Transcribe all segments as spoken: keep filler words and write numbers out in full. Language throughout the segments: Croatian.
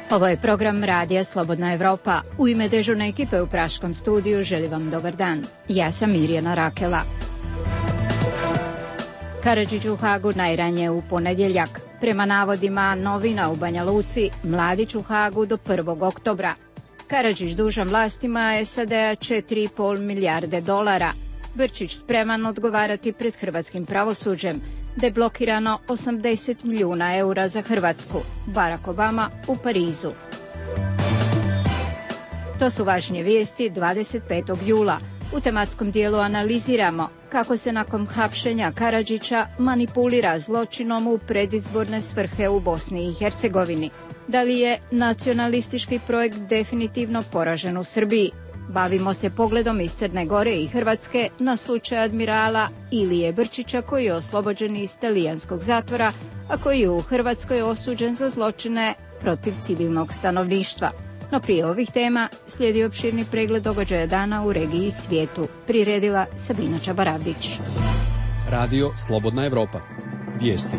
Ovo je program Radija Slobodna Evropa. U ime dežurne ekipe u Praškom studiju želim vam dobar dan. Ja sam Mirjana Rakela. Karadžić u Hagu najranije u ponedjeljak. Prema navodima novina u Banja Luci, Mladić u Hagu do prvog oktobra. Karadžić dužan vlastima S A D-a četiri i pol milijarde dolara. Brčić spreman odgovarati pred hrvatskim pravosuđem. Deblokirano osamdeset milijuna eura za Hrvatsku. Barack Obama u Parizu. To su važnije vijesti dvadeset petog jula. U tematskom dijelu analiziramo kako se nakon hapšenja Karadžića manipulira zločinom u predizborne svrhe u Bosni i Hercegovini. Da li je nacionalistički projekt definitivno poražen u Srbiji? Bavimo se pogledom iz Crne Gore i Hrvatske na slučaj admirala Ilije Brčića koji je oslobođen iz talijanskog zatvora, a koji je u Hrvatskoj osuđen za zločine protiv civilnog stanovništva. No prije ovih tema slijedi opširni pregled događaja dana u regiji i svijetu. Priredila Sabina Čabaravdić. Radio Slobodna Evropa. Vijesti.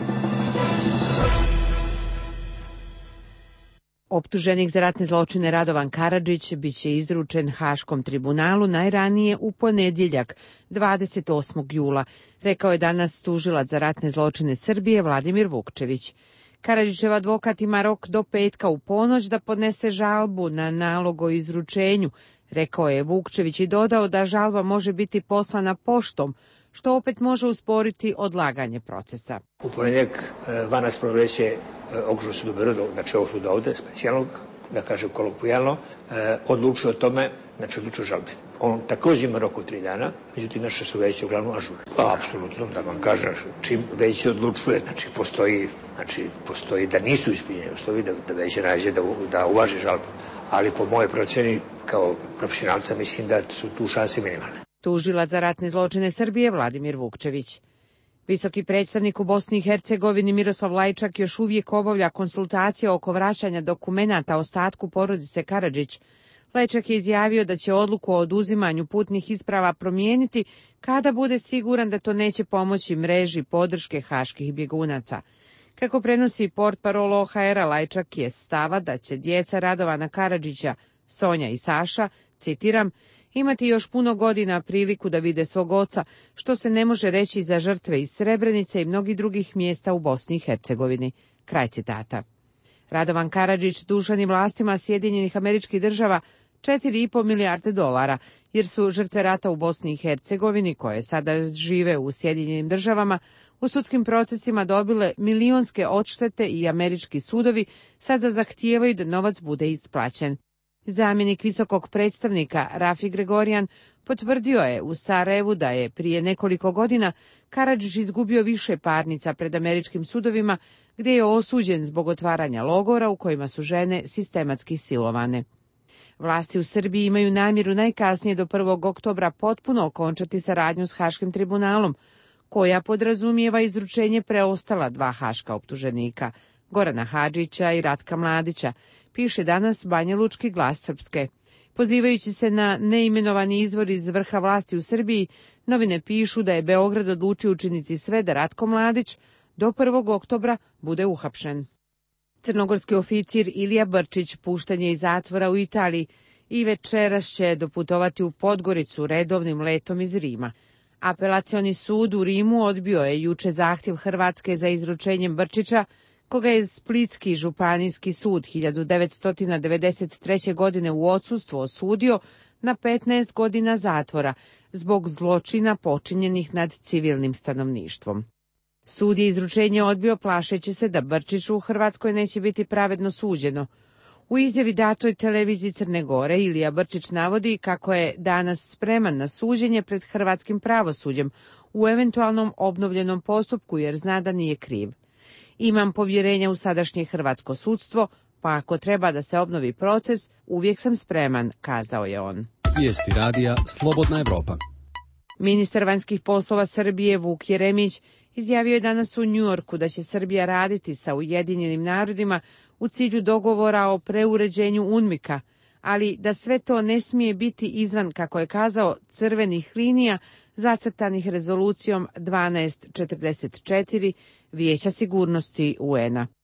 Optuženik za ratne zločine Radovan Karadžić biće izručen Haškom tribunalu najranije u ponedjeljak, dvadeset osmog jula, rekao je danas tužilac za ratne zločine Srbije Vladimir Vukčević. Karadžićev advokat ima rok do petka u ponoć da podnese žalbu na nalog o izručenju, rekao je Vukčević i dodao da žalba može biti poslana poštom, što opet može usporiti odlaganje procesa. U ponedjeljak van rasprave će Okružnog suda u Beogradu, znači ovog suda ovde, specijalnog, da kažem kolokvijalno, odlučuje o tome, znači odlučuje o žalbi. On također ima rok od tri dana, međutim naše su veće uglavnom ažurne. Pa, apsolutno, da vam kažem, čim veće odlučuje, znači postoji, znači postoji da nisu ispunjeni uslovi, da, da veće nađe da, da uvaži žalbu. Ali po moje procjeni, kao profesionalca, mislim da su tu šanse minimalne. Tužilac za ratne zločine Srbije Vladimir Vukčević. Visoki predstavnik u Bosni i Hercegovini Miroslav Lajčak još uvijek obavlja konsultacije oko vraćanja dokumenata ostatku porodice Karadžić. Lajčak je izjavio da će odluku o oduzimanju putnih isprava promijeniti kada bude siguran da to neće pomoći mreži podrške haških bjegunaca. Kako prenosi portparol O H R-a, Lajčak je stava da će djeca Radovana Karadžića, Sonja i Saša, citiram, imati još puno godina priliku da vide svog oca, što se ne može reći za žrtve iz Srebrenice i mnogih drugih mjesta u Bosni i Hercegovini. Kraj citata. Radovan Karadžić dužan je vlastima Sjedinjenih Američkih Država četiri i pol milijarde dolara, jer su žrtve rata u Bosni i Hercegovini, koje sada žive u Sjedinjenim Državama, u sudskim procesima dobile milionske odštete i američki sudovi sada zahtijevaju da novac bude isplaćen. Zamjenik visokog predstavnika Rafi Gregorijan potvrdio je u Sarajevu da je prije nekoliko godina Karadžić izgubio više parnica pred američkim sudovima gdje je osuđen zbog otvaranja logora u kojima su žene sistematski silovane. Vlasti u Srbiji imaju namjeru najkasnije do prvog oktobra potpuno okončati saradnju s Haškim tribunalom, koja podrazumijeva izručenje preostala dva haška optuženika, Gorana Hadžića i Ratka Mladića, piše danas Banjalučki glas Srpske. Pozivajući se na neimenovani izvor iz vrha vlasti u Srbiji, novine pišu da je Beograd odlučio učiniti sve da Ratko Mladić do prvog oktobra bude uhapšen. Crnogorski oficir Ilija Brčić pušten je iz zatvora u Italiji i večeras će doputovati u Podgoricu redovnim letom iz Rima. Apelacioni sud u Rimu odbio je juče zahtjev Hrvatske za izručenjem Brčića, koga je Splitski županijski sud hiljadu devetsto devedeset treće. godine u odsustvo osudio na petnaest godina zatvora zbog zločina počinjenih nad civilnim stanovništvom. Sud je izručenje odbio plašeći se da Brčiću u Hrvatskoj neće biti pravedno suđeno. U izjavi datoj televiziji Crne Gore Ilija Brčić navodi kako je danas spreman na suđenje pred hrvatskim pravosuđem u eventualnom obnovljenom postupku jer zna da nije kriv. Imam povjerenja u sadašnje hrvatsko sudstvo, pa ako treba da se obnovi proces, uvijek sam spreman, kazao je on. Vijesti radija Slobodna Evropa. Ministar vanjskih poslova Srbije Vuk Jeremić izjavio je danas u Njujorku da će Srbija raditi sa Ujedinjenim narodima u cilju dogovora o preuređenju UNMIK-a, ali da sve to ne smije biti izvan, kako je kazao, crvenih linija zacrtanih rezolucijom dvanaest četrdeset četiri Vijeća sigurnosti U N-a.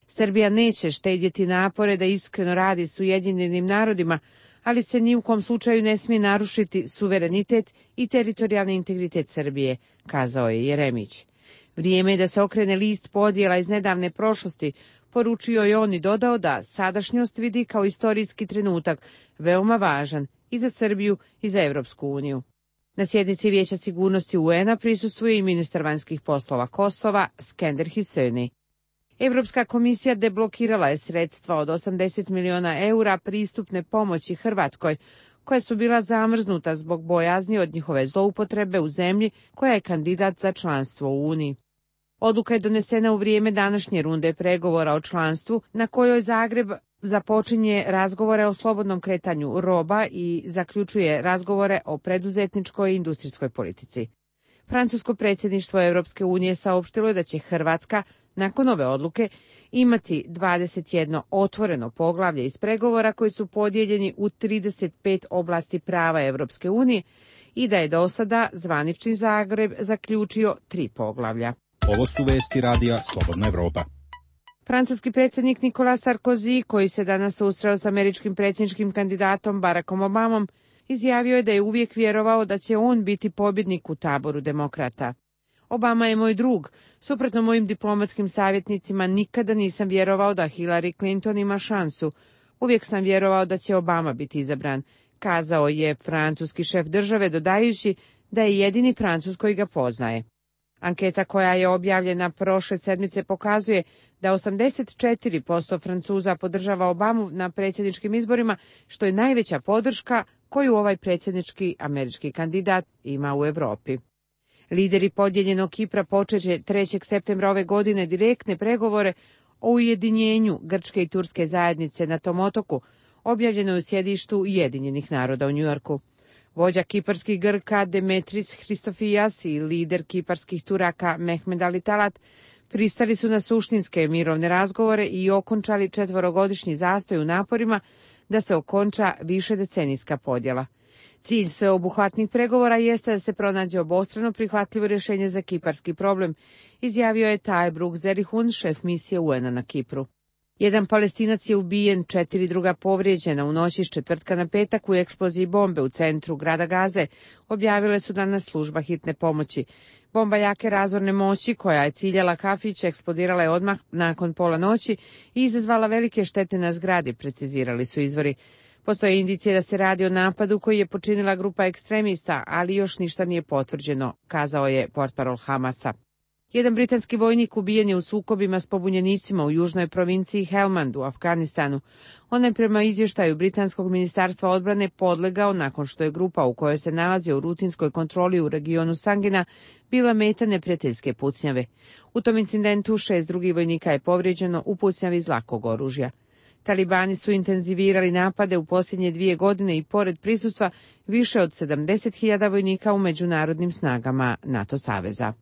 Srbija neće štedjeti napore da iskreno radi s Ujedinjenim narodima, ali se ni u kom slučaju ne smije narušiti suverenitet i teritorijalni integritet Srbije, kazao je Jeremić. Vrijeme je da se okrene list podjela iz nedavne prošlosti, poručio je on i dodao da sadašnjost vidi kao istorijski trenutak, veoma važan i za Srbiju i za Evropsku uniju. Na sjednici Vijeća sigurnosti U N-a prisustvuje i ministar vanjskih poslova Kosova Skender Hisöni. Evropska komisija deblokirala je sredstva od osamdeset miliona eura pristupne pomoći Hrvatskoj, koja su bila zamrznuta zbog bojazni od njihove zloupotrebe u zemlji koja je kandidat za članstvo u Uniji. Odluka je donesena u vrijeme današnje runde pregovora o članstvu, na kojoj Zagreb započinje razgovore o slobodnom kretanju roba i zaključuje razgovore o preduzetničkoj i industrijskoj politici. Francusko predsjedništvo Europske unije saopštilo je da će Hrvatska, nakon ove odluke, imati dvadeset jedno otvoreno poglavlje iz pregovora koji su podijeljeni u trideset pet oblasti prava Europske unije i da je do sada zvanični Zagreb zaključio tri poglavlja. Ovo su vesti radija Slobodna Evropa. Francuski predsjednik Nicolas Sarkozy, koji se danas susreo s američkim predsjedničkim kandidatom Barackom Obamom, izjavio je da je uvijek vjerovao da će on biti pobjednik u taboru demokrata. Obama je moj drug. Suprotno mojim diplomatskim savjetnicima nikada nisam vjerovao da Hillary Clinton ima šansu. Uvijek sam vjerovao da će Obama biti izabran, kazao je francuski šef države, dodajući da je jedini Francuz koji ga poznaje. Anketa koja je objavljena prošle sedmice pokazuje da osamdeset četiri posto Francuza podržava Obamu na predsjedničkim izborima, što je najveća podrška koju ovaj predsjednički američki kandidat ima u Europi. Lideri podijeljenog Kipra počeće trećeg septembra ove godine direktne pregovore o ujedinjenju Grčke i Turske zajednice na tom otoku, objavljeno u sjedištu Ujedinjenih naroda u Njujorku. Vođa kiparskih Grka Demetris Christofias i lider kiparskih Turaka Mehmed Ali Talat pristali su na suštinske mirovne razgovore i okončali četvorogodišnji zastoj u naporima da se okonča višedecenijska podjela. Cilj sveobuhvatnih pregovora jeste da se pronađe obostrano prihvatljivo rješenje za kiparski problem, izjavio je Taj Bruk Zerihun, šef misije U N-a na Kipru. Jedan Palestinac je ubijen, četiri druga povrijeđena u noći s četvrtka na petak u eksploziji bombe u centru grada Gaze, objavile su danas služba hitne pomoći. Bomba jake razorne moći, koja je ciljala kafić, eksplodirala je odmah nakon pola noći i izazvala velike štete na zgradi, precizirali su izvori. Postoje indicije da se radi o napadu koji je počinila grupa ekstremista, ali još ništa nije potvrđeno, kazao je portparol Hamasa. Jedan britanski vojnik ubijen je u sukobima s pobunjenicima u južnoj provinciji Helmand u Afganistanu. On je prema izvještaju Britanskog ministarstva odbrane podlegao nakon što je grupa u kojoj se nalazio u rutinskoj kontroli u regionu Sangina bila meta neprijateljske pucnjave. U tom incidentu šest drugih vojnika je povrijeđeno u pucnjavi iz lakog oružja. Talibani su intenzivirali napade u posljednje dvije godine i pored prisustva više od sedamdeset hiljada vojnika u međunarodnim snagama NATO saveza.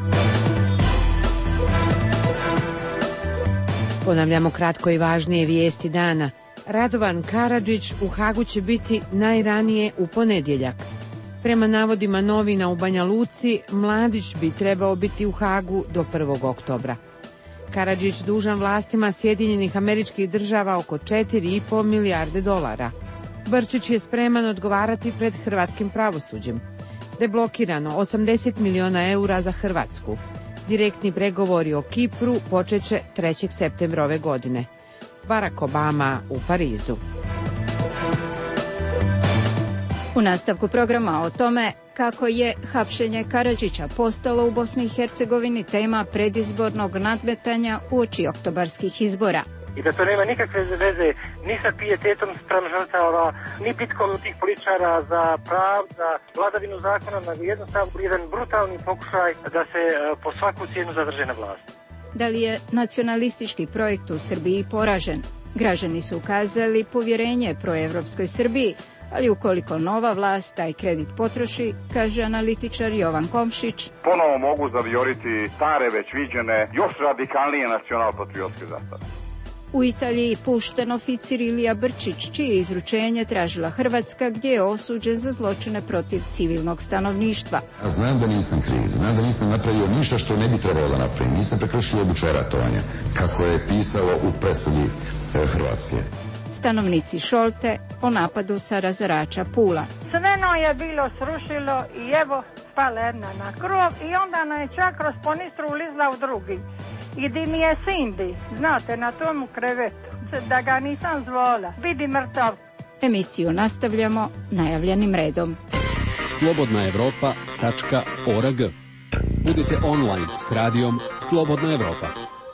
Ponavljamo kratko i važnije vijesti dana. Radovan Karadžić u Hagu će biti najranije u ponedjeljak. Prema navodima novina u Banja Luci, Mladić bi trebao biti u Hagu do prvog oktobra. Karadžić dužan vlastima Sjedinjenih Američkih Država oko četiri i pol milijarde dolara. Brčić je spreman odgovarati pred hrvatskim pravosuđem. Deblokirano osamdeset miliona eura za Hrvatsku. Direktni pregovori o Kipru počeće trećeg septembra ove godine. Barack Obama u Parizu. U nastavku programa o tome kako je hapšenje Karadžića postalo u Bosni i Hercegovini tema predizbornog nadmetanja uoči oktobarskih izbora. I da to nema nikakve veze ni sa pijetetom spram žrtava, ni bitkom tih političara za prav, za vladavinu zakona, nego jednostavno jedan brutalni pokušaj da se po svaku cijenu zadrže na vlasti. Da li je nacionalistički projekt u Srbiji poražen? Građani su ukazali povjerenje proevropskoj Srbiji, ali ukoliko nova vlast taj kredit potroši, kaže analitičar Jovan Komšić, ponovo mogu zavijoriti stare već viđene, još radikalnije nacionalpatriotske zastave. U Italiji pušten oficir Ilija Brčić, čije izručenje tražila Hrvatska, gdje je osuđen za zločine protiv civilnog stanovništva. Ja znam da nisam kriv, znam da nisam napravio ništa što ne bi trebalo da napravim, nisam prekršio običaj ratovanja, kako je pisalo u presudi Hrvatske. Stanovnici Šolte o napadu sa razarača Pula. Sve je bilo srušilo i evo spala jedna na krov i onda nam je čak kroz ponistru ulizla u drugi. I di mi je Cindy, znate, na tomu krevetu, da ga nisam zvala, vidi mrtav. Emisiju nastavljamo najavljenim redom. slobodna evropa tačka org. Budite online s radijom Slobodna Evropa.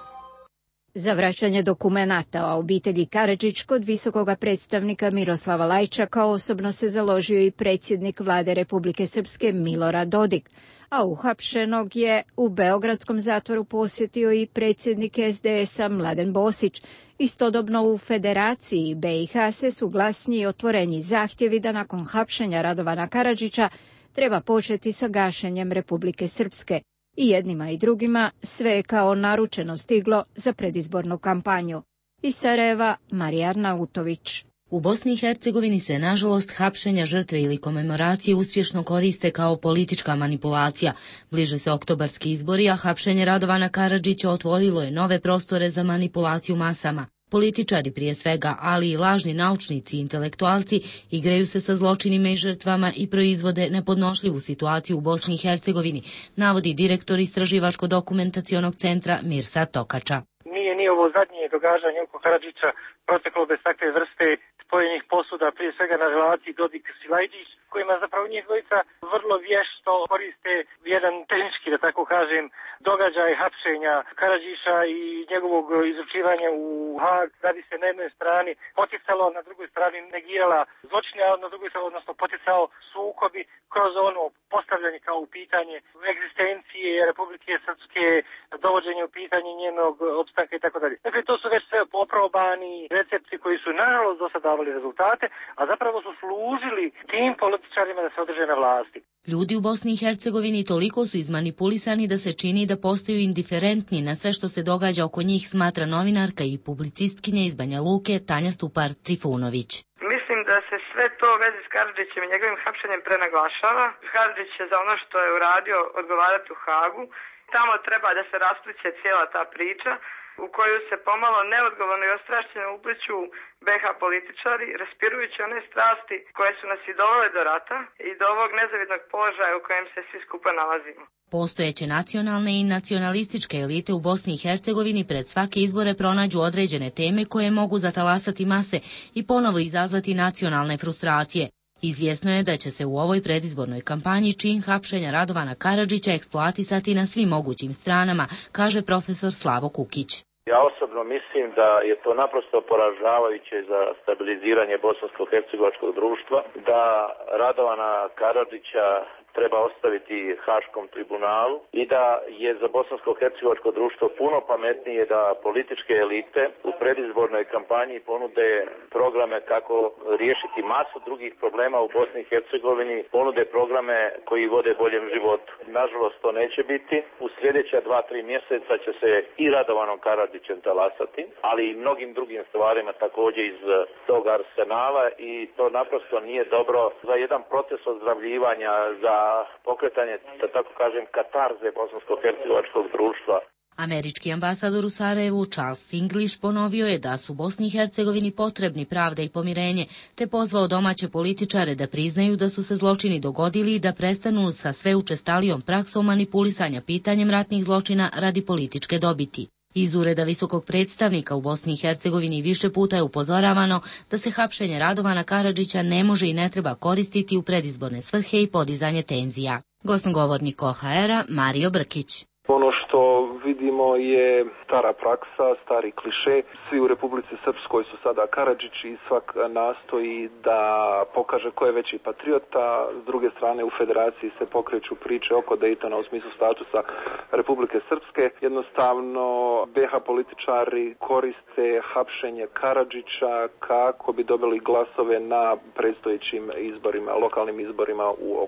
Za vraćanje dokumenata o obitelji Karadžić kod visokoga predstavnika Miroslava Lajčaka osobno se založio i predsjednik vlade Republike Srpske Milorad Dodik, a uhapšenog je u beogradskom zatvoru posjetio i predsjednik es de es-a Mladen Bosić. Istodobno u Federaciji be i ha se su glasni i otvoreni zahtjevi da nakon hapšenja Radovana Karadžića treba početi sa gašenjem Republike Srpske. I jednima i drugima sve je kao naručeno stiglo za predizbornu kampanju. Iz Sarajeva, Marija Arnautović. U Bosni i Hercegovini se, nažalost, hapšenja žrtve ili komemoracije uspješno koriste kao politička manipulacija. Bliže se oktobarski izbori, a hapšenje Radovana Karadžića otvorilo je nove prostore za manipulaciju masama. Političari prije svega, ali i lažni naučnici i intelektualci igraju se sa zločinima i žrtvama i proizvode nepodnošljivu situaciju u Bosni i Hercegovini, navodi direktor Istraživačko-dokumentacionog centra Mirsad Tokača. Nije ni ovo zadnje događanje oko Karadžića proteklo bez takve vrste spojenih posuda, prije svega na relaciji Dodik-Silajđić, kojima zapravo njih dvojica vrlo vješto koriste jedan tehnički, da tako kažem, događaj hapšenja Karadžića i njegovog izručivanja u Hag, da bi se na jednoj strani poticalo, na drugoj strani negirala zločine, a na drugoj strani, odnosno poticao sukobi kroz ono postavljanje kao u pitanje egzistencije Republike Srpske, dovođenje u pitanje njenog opstanka i tako dalje. Dakle, to su već sve oprobani recepti koji su nažalost do sada davali rezultate, a zapravo su služili tim političarima da se održe na vlasti. Ljudi u Bosni i Hercegovini toliko su izmanipulisani da se čini da postaju indiferentni na sve što se događa oko njih, smatra novinarka i publicistkinja iz Banja Luke Tanja Stupar Trifunović. Mislim da se sve to u vezi s Karadžićem i njegovim hapšenjem prenaglašava. Karadžić će za ono što je uradio odgovarati u Hagu. Tamo treba da se raspliće cijela ta priča u koju se pomalo neodgovorno i ostrašćeno upliću be ha političari, raspirujući one strasti koje su nas i dovele do rata i do ovog nezavidnog položaja u kojem se svi skupa nalazimo. Postojeće nacionalne i nacionalističke elite u Bosni i Hercegovini pred svake izbore pronađu određene teme koje mogu zatalasati mase i ponovo izazvati nacionalne frustracije. Izvjesno je da će se u ovoj predizbornoj kampanji čin hapšenja Radovana Karadžića eksploatisati na svim mogućim stranama, kaže profesor Slavo Kukić. Ja osobno mislim da je to naprosto poražavajuće za stabiliziranje bosansko-hercegovačkog društva, da Radovana Karadžića treba ostaviti Haškom tribunalu i da je za bosansko-hercegovačko društvo puno pametnije da političke elite u predizbornoj kampanji ponude programe kako riješiti masu drugih problema u Bosni i Hercegovini, ponude programe koji vode boljem životu. Nažalost, to neće biti. U sljedeća dva, tri mjeseca će se i Radovanom Karadžićem talasati, ali i mnogim drugim stvarima također iz tog arsenala i to naprosto nije dobro za jedan proces ozdravljivanja, za pokretanje, da tako kažem, katarze bosansko-hercegovačkog društva. Američki ambasador u Sarajevu Charles English ponovio je da su Bosni i Hercegovini potrebni pravda i pomirenje, te pozvao domaće političare da priznaju da su se zločini dogodili i da prestanu sa sve učestalijom praksom manipulisanja pitanjem ratnih zločina radi političke dobiti. Iz ureda visokog predstavnika u Bosni i Hercegovini više puta je upozoravano da se hapšenje Radovana Karadžića ne može i ne treba koristiti u predizborne svrhe i podizanje tenzija. Glasnogovornik o ha era Mario Brkić. Ono što vidimo je stara praksa, stari kliše. Svi u Republici Srpskoj su sada Karadžići i svak nastoji da pokaže ko je veći patriota. S druge strane u Federaciji se pokreću priče oko Dejtona u smislu statusa Republike Srpske. Jednostavno be ha političari koriste hapšenje Karadžića kako bi dobili glasove na predstojećim izborima, lokalnim izborima u oktobru.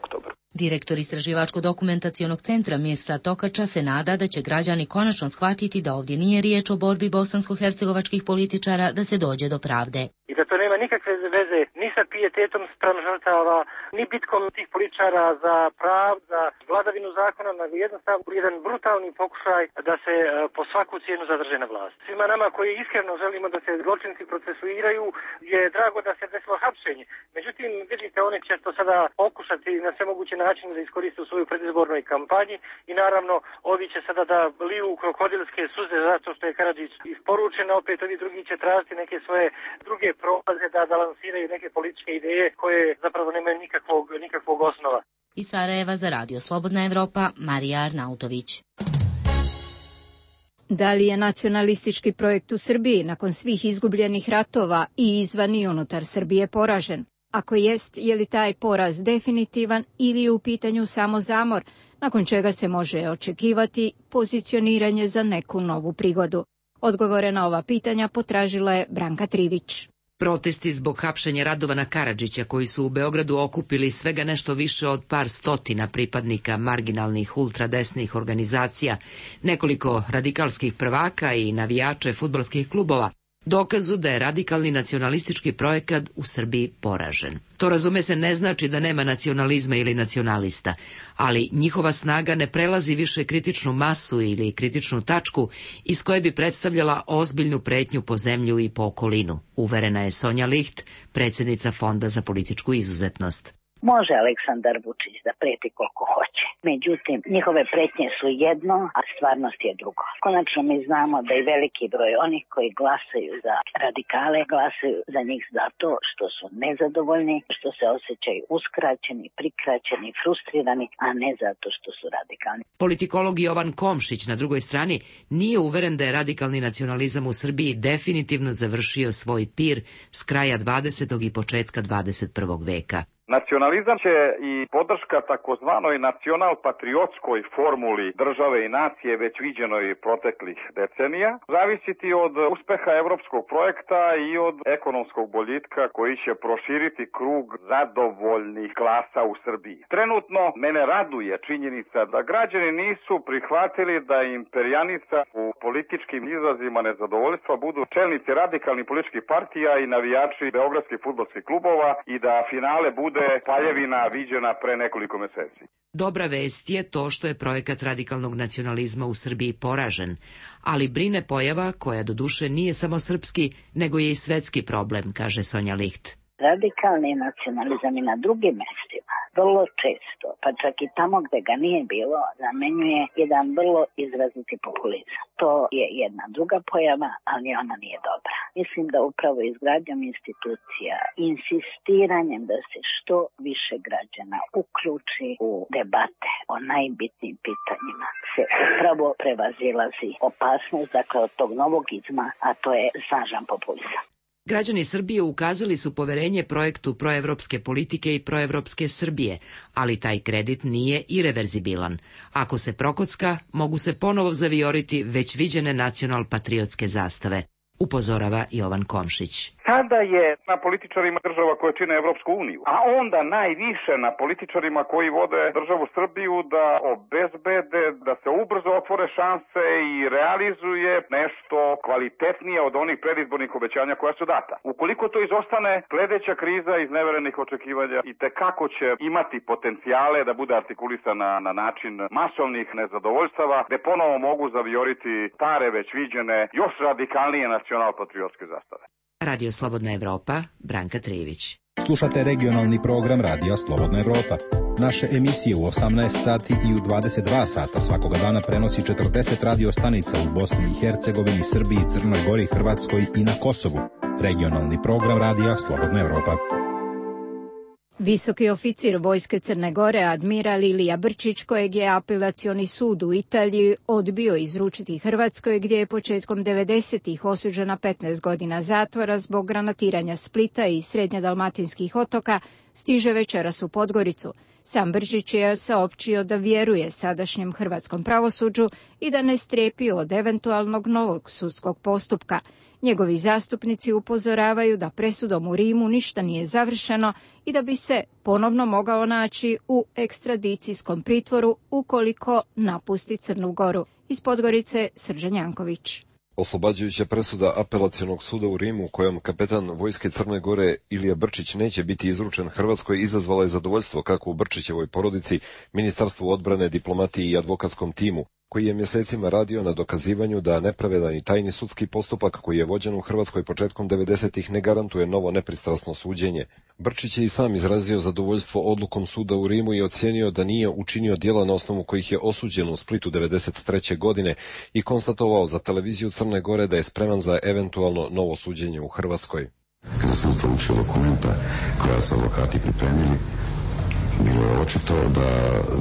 Direktor Istraživačko-dokumentacionog centra Mirsa Tokača se nada da će građani konačno shvatiti da ovdje nije riječ o borbi bosansko-hercegovačkih političara da se dođe do pravde. I da to nema nikakve veze ni sa pijetetom spram žrtava, ni bitkom tih političara za prav, za vladavinu zakona, nego jednostavno jedan brutalni pokušaj da se po svaku cijenu zadrže na vlast. Svima nama koji iskreno želimo da se zločinci procesuiraju je drago da se desilo hapšenje. Međutim, vidite, oni će to sada pokušati na sve moguće načine da iskoriste u svojoj predizbornoj kampanji i naravno ovi će sada da liju krokodilske suze zato što je Karadžić isporučen, opet ovi drugi će tražiti neke svoje druge prolaze da, da lansiraju neke političke ideje koje zapravo nemaju nikakvog, nikakvog osnova. Iz Sarajeva za Radio Slobodna Evropa, Marija Arnautović. Da li je nacionalistički projekt u Srbiji nakon svih izgubljenih ratova i izvan i unutar Srbije poražen? Ako jest, je li taj poraz definitivan ili je u pitanju samo zamor, nakon čega se može očekivati pozicioniranje za neku novu prigodu? Odgovore na ova pitanja potražila je Branka Trivić. Protesti zbog hapšenja Radovana Karadžića, koji su u Beogradu okupili svega nešto više od par stotina pripadnika marginalnih ultradesnih organizacija, nekoliko radikalskih prvaka i navijače fudbalskih klubova, dokazu da je radikalni nacionalistički projekat u Srbiji poražen. To, razume se, ne znači da nema nacionalizma ili nacionalista, ali njihova snaga ne prelazi više kritičnu masu ili kritičnu tačku iz koje bi predstavljala ozbiljnu pretnju po zemlju i po okolinu, uverena je Sonja Licht, predsjednica Fonda za političku izuzetnost. Može Aleksandar Vučić da preti koliko hoće. Međutim, njihove pretnje su jedno, a stvarnost je drugo. Konačno mi znamo da i veliki broj onih koji glasaju za radikale, glasaju za njih zato što su nezadovoljni, što se osjećaju uskraćeni, prikraćeni, frustrirani, a ne zato što su radikalni. Politikolog Jovan Komšić na drugoj strani nije uveren da je radikalni nacionalizam u Srbiji definitivno završio svoj pir s kraja dvadesetog i početka dvadeset prvog veka. Nacionalizam će i podrška takozvanoj nacional-patriotskoj formuli države i nacije već viđenoj proteklih decenija zavisiti od uspeha evropskog projekta i od ekonomskog boljitka koji će proširiti krug zadovoljnih klasa u Srbiji. Trenutno mene raduje činjenica da građani nisu prihvatili da imperijanica u političkim izrazima nezadovoljstva budu čelnici radikalnih političkih partija i navijači beogradskih fudbalskih klubova i da finale bude paljevina viđena pre nekoliko meseci. Dobra vest je to što je projekat radikalnog nacionalizma u Srbiji poražen, ali brine pojava koja doduše nije samo srpski, nego je i svetski problem, kaže Sonja Licht. Radikalni nacionalizam i na drugim mestima vrlo često, pa čak i tamo gde ga nije bilo, zamenjuje jedan vrlo izraziti populizam. To je jedna druga pojava, ali ona nije dobra. Mislim da upravo izgradnjom institucija, insistiranjem da se što više građana uključi u debate o najbitnijim pitanjima, se upravo prevazilazi opasnost, dakle, od tog novog izma, a to je snažan populizam. Građani Srbije ukazali su poverenje projektu proevropske politike i proevropske Srbije, ali taj kredit nije ireverzibilan. Ako se prokocka, mogu se ponovo zavijoriti već viđene nacional-patriotske zastave, upozorava Jovan Komšić. Sada je na političarima država koje čine Evropsku uniju, a onda najviše na političarima koji vode državu Srbiju da obezbede, da se ubrzo otvore šanse i realizuje nešto kvalitetnije od onih predizbornih obećanja koja su data. Ukoliko to izostane, sledeća kriza iz neverenih očekivanja i tekako će imati potencijale da bude artikulisana na način masovnih nezadovoljstava, gde ponovo mogu zavijoriti stare već viđene, još radikalnije nacional-patriotske zastave. Radio Slobodna Evropa, Branka Trivić. Slušate regionalni program Radija Slobodna Evropa. Naše emisije u osamnaest sati i u dvadeset dva sata svakoga dana prenosi četrdeset radio stanica u Bosni i Hercegovini, Srbiji, Crnoj Gori, Hrvatskoj i na Kosovu. Regionalni program Radija Slobodna Evropa. Visoki oficir Vojske Crne Gore, admiral Ilija Brčić, kojeg je apelacioni sud u Italiji odbio izručiti Hrvatskoj, gdje je početkom devedesetih osuđen na petnaest godina zatvora zbog granatiranja Splita i srednjedalmatinskih otoka, stiže večeras u Podgoricu. Sam Brčić je saopćio da vjeruje sadašnjem hrvatskom pravosuđu i da ne strepi od eventualnog novog sudskog postupka. Njegovi zastupnici upozoravaju da presudom u Rimu ništa nije završeno i da bi se ponovno mogao naći u ekstradicijskom pritvoru ukoliko napusti Crnu Goru. Iz Podgorice, Srđan Janković. Oslobađajuća presuda apelacionog suda u Rimu, kojom kapetan vojske Crne Gore Ilija Brčić neće biti izručen Hrvatskoj, izazvala je zadovoljstvo kako u Brčićevoj porodici, Ministarstvu odbrane, diplomatiji i advokatskom timu, koji je mjesecima radio na dokazivanju da nepravedan i tajni sudski postupak koji je vođen u Hrvatskoj početkom devedesetih ne garantuje novo nepristrasno suđenje. Brčić je i sam izrazio zadovoljstvo odlukom suda u Rimu i ocijenio da nije učinio djela na osnovu kojih je osuđen u Splitu devedeset treće godine i konstatovao za televiziju Crne Gore da je spreman za eventualno novo suđenje u Hrvatskoj. Kada su proučio dokumenta koja su advokati pripremili, bilo je očito da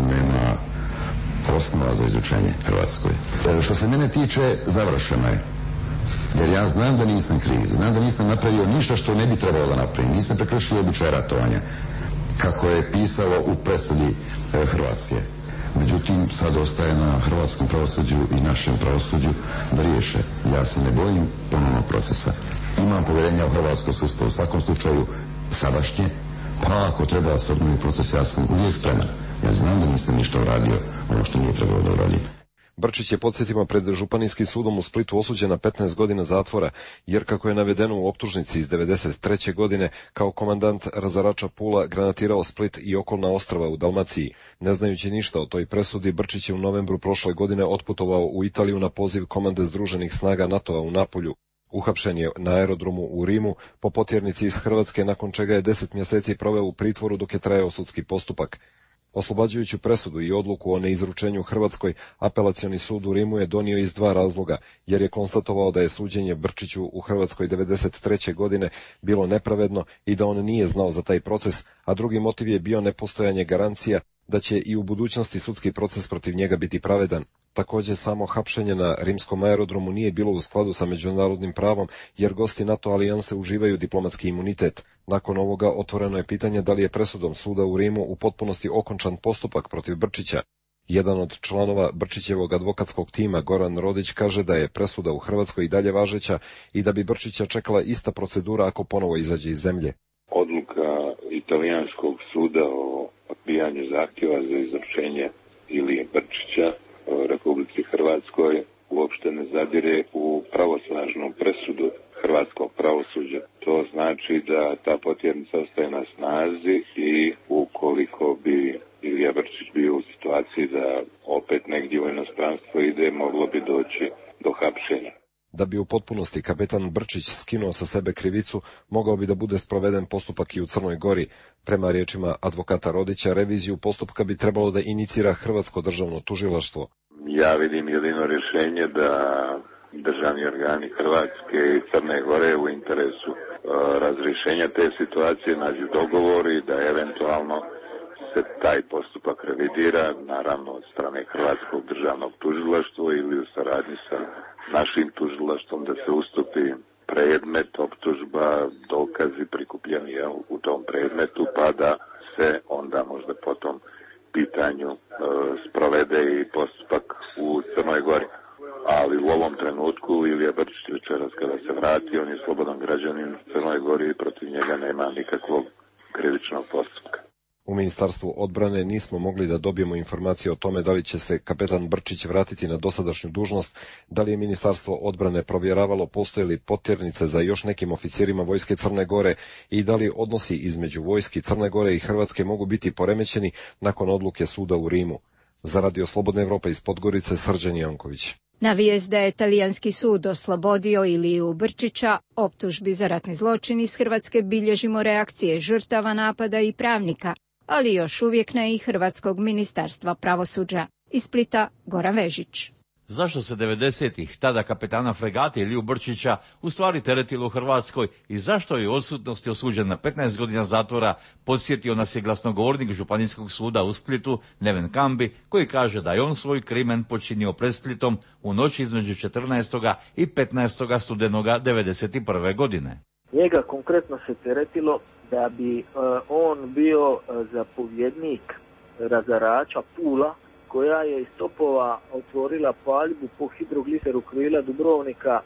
nema osnova za izručenje Hrvatskoj. E, što se mene tiče, završeno je. Jer ja znam da nisam kriv, znam da nisam napravio ništa što ne bi trebalo da napravim. Nisam prekršio običaj ratovanja, kako je pisalo u presudi e, Hrvatske. Međutim, sad ostaje na hrvatskom pravosuđu i našem pravosuđu da riješe. Ja se ne bojim ponovnog procesa. Imam povjerenja u hrvatsko sudstvo, u svakom slučaju sadašnje, pa ako treba da se obnovi proces, ja sam uvijek spreman. Ja znam da nisam ništa uradio ono što nije trebalo da uradim. Brčić je, podsjetimo, pred Županijskim sudom u Splitu osuđen na petnaest godina zatvora, jer kako je navedeno u optužnici iz devedeset treće godine, kao komandant razarača Pula granatirao Split i okolna ostrva u Dalmaciji. Ne znajući ništa o toj presudi, Brčić je u novembru prošle godine otputovao u Italiju na poziv komande Združenih snaga NATO-a u Napolju. Uhapšen je na aerodromu u Rimu po potjernici iz Hrvatske, nakon čega je deset mjeseci proveo u pritvoru dok je trajao sudski postupak. Oslobađajuću presudu i odluku o neizručenju Hrvatskoj, apelacioni sud u Rimu je donio iz dva razloga, jer je konstatovao da je suđenje Brčiću u Hrvatskoj devedeset treće godine bilo nepravedno i da on nije znao za taj proces, a drugi motiv je bio nepostojanje garancija da će i u budućnosti sudski proces protiv njega biti pravedan. Također, samo hapšenje na rimskom aerodromu nije bilo u skladu sa međunarodnim pravom, jer gosti NATO alijanse uživaju diplomatski imunitet. Nakon ovoga otvoreno je pitanje da li je presudom suda u Rimu u potpunosti okončan postupak protiv Brčića. Jedan od članova Brčićevog advokatskog tima, Goran Rodić, kaže da je presuda u Hrvatskoj i dalje važeća i da bi Brčića čekala ista procedura ako ponovo izađe iz zemlje. Odluka italijanskog suda o odbijanju zahtjeva za izručenje Ilije Brčića Republici Hrvatskoj uopšte ne zadire u pravosnažnu presudu hrvatskog pravosuđa. To znači da ta potjernica ostaje na snazi i ukoliko bi Ilija Brčić bio u situaciji da opet negdje u inostranstvo ide, moglo bi doći do hapšenja. Da bi u potpunosti kapetan Brčić skinuo sa sebe krivicu, mogao bi da bude sproveden postupak i u Crnoj Gori. Prema riječima advokata Rodića, reviziju postupka bi trebalo da inicira Hrvatsko državno tužilaštvo. Ja vidim jedino rješenje da državni organi Hrvatske i Crne Gore u interesu e, razrješenja te situacije nađu dogovor i da eventualno se taj postupak revidira, naravno od strane Hrvatskog državnog tužilaštva ili u saradnji sa našim tužilaštvom, da se ustupi predmet, optužba, dokazi prikupljeni u tom predmetu, pa da se onda možda po tom pitanju e, sprovede i postupak u Crnoj Gori. Ali u ovom trenutku Ilija Brčić večeras kada se vrati, on je slobodan građanin Crnoj Gori i protiv njega nema nikakvog krivičnog postupka. U Ministarstvu odbrane nismo mogli da dobijemo informacije o tome da li će se kapetan Brčić vratiti na dosadašnju dužnost, da li je Ministarstvo odbrane provjeravalo postoje li potjernice za još nekim oficirima vojske Crne Gore i da li odnosi između vojski Crne Gore i Hrvatske mogu biti poremećeni nakon odluke suda u Rimu. Za Radio Slobodne Evrope iz Podgorice, Srđan Janković. Na vijest da je talijanski sud oslobodio Iliju Brčića optužbi za ratni zločin iz Hrvatske bilježimo reakcije žrtava napada i pravnika, ali još uvijek ne i Hrvatskog ministarstva pravosuđa. Iz Splita, Goran Vežić. Zašto se devedesetih tada kapetana fregate Iliju Brčića u stvari teretilo u Hrvatskoj i zašto je u odsutnosti osuđen na petnaest godina zatvora, podsjetio nas je glasnogovornik Županijskog suda u Splitu, Neven Kambi, koji kaže da je on svoj krimen počinio pred Splitom u noći između četrnaestog i petnaestog studenoga devedeset prve godine. Njega konkretno se teretilo da bi uh, on bio uh, zapovjednik razarača Pula, koja je iz topova otvorila paljbu po hidrogliseru krila Dubrovnika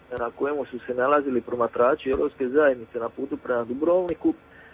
na kojemu su se nalazili promatrači Europske zajednice na putu prema Dubrovniku,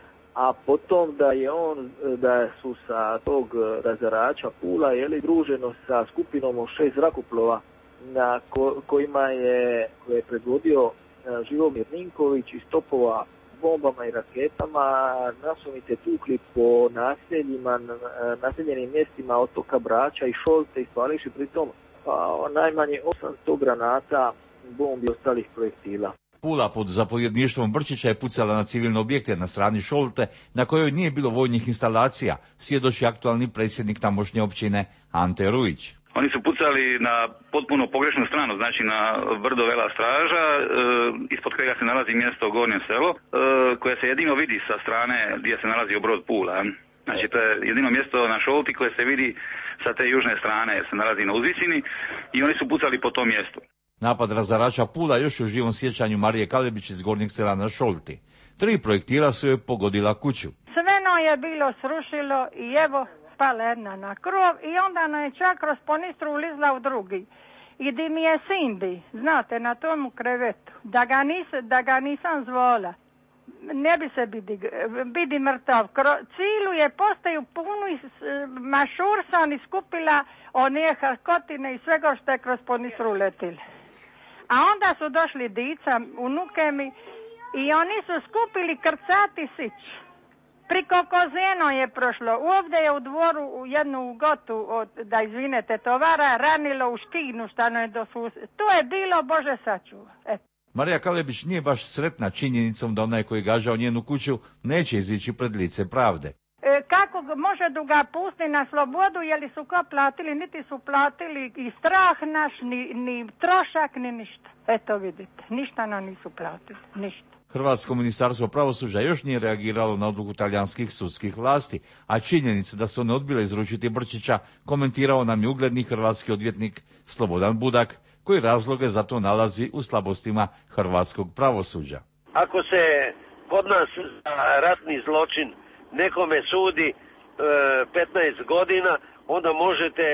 a potom da je on, da su sa tog razarača Pula jeli, druženo sa skupinom od šest zrakoplova na ko, kojima je, koje je predvodio Živomir Ninković iz topova bombama i raketama nasumice tukli po naseljima, naseljenim mjestima otoka Brača i Šolte i spališi pritom pa, najmanje osamsto granata, bombi i ostalih projektila. Pula pod zapovjedništvom Brčića je pucala na civilne objekte na strani Šolte, na kojoj nije bilo vojnih instalacija, svjedoči aktualni predsjednik tamošnje općine Ante Rujić. Oni su pucali na potpuno pogrešnu stranu, znači na brdo Vela Straža, e, ispod kojega se nalazi mjesto Gornje selo, e, koje se jedino vidi sa strane gdje se nalazi brod Pula. Znači to je jedino mjesto na Šolti koje se vidi sa te južne strane, jer se nalazi na uzvisini i oni su pucali po tom mjestu. Napad razarača Pula još u živom sjećanju Marije Kalebić iz Gornjeg sela na Šolti. Tri projektila su joj pogodila kuću. Sveno je bilo srušilo i evo pala jedna na krov i onda nam je čak kroz ponistru ulizla u drugi. I di mi je Cindy, znate, na tomu krevetu, da ga, nis, da ga nisam zvola, ne bi se bidi, bidi mrtav. Kro, cilu je postaju punu i mašursan i skupila one harkotine i svega što je kroz ponistru uletili. A onda su došli dica, unuke mi, i oni su skupili krcati sić. Priko Kozeno je prošlo. Ovdje je u dvoru u jednu gotu, od, da izvinete, tovara ranilo u štignu šta je do sus. To je bilo, Bože sačuva. Eto. Marija Kalebić nije baš sretna činjenicom da onaj koji gažao njenu kuću neće izići pred lice pravde. E, kako može da ga pusti na slobodu, jeli su ko platili, niti su platili i strah naš, ni, ni trošak, ni ništa. Eto vidite, ništa nam nisu platili, ništa. Hrvatsko ministarstvo pravosuđa još nije reagiralo na odluku talijanskih sudskih vlasti, a činjenicu da su one odbile izručiti Brčića komentirao nam je ugledni hrvatski odvjetnik Slobodan Budak, koji razloge za to nalazi u slabostima hrvatskog pravosuđa. Ako se kod nas za ratni zločin nekome sudi e, petnaest godina, onda možete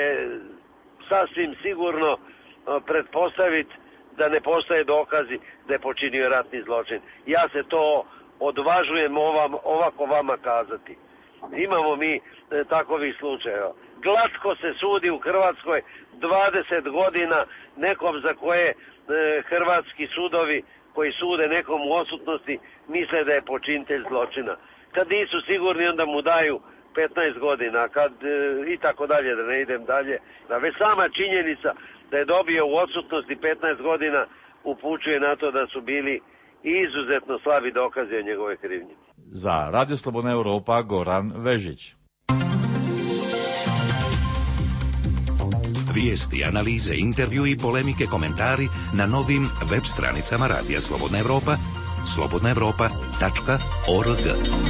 sasvim sigurno e, pretpostaviti da ne postoje dokazi da je počinio ratni zločin. Ja se to odvažujem ovam, ovako vama kazati. Imamo mi e, takovih slučajeva. Glatko se sudi u Hrvatskoj dvadeset godina nekom za koje e, hrvatski sudovi koji sude nekom u odsutnosti misle da je počinitelj zločina. Kad nisu sigurni, onda mu daju petnaest godina, kad e, i tako dalje, da ne idem dalje. Da već sama činjenica da je dobio u odsutnosti petnaest godina upućuje na to da su bili izuzetno slabi dokazi o njegove krivnje. Za Radio Slobodna Europa, Goran Vežić. Vijesti, analize, intervju i polemike, komentari na novim web stranicama Radija Slobodna Europa, slobodna europa tačka org.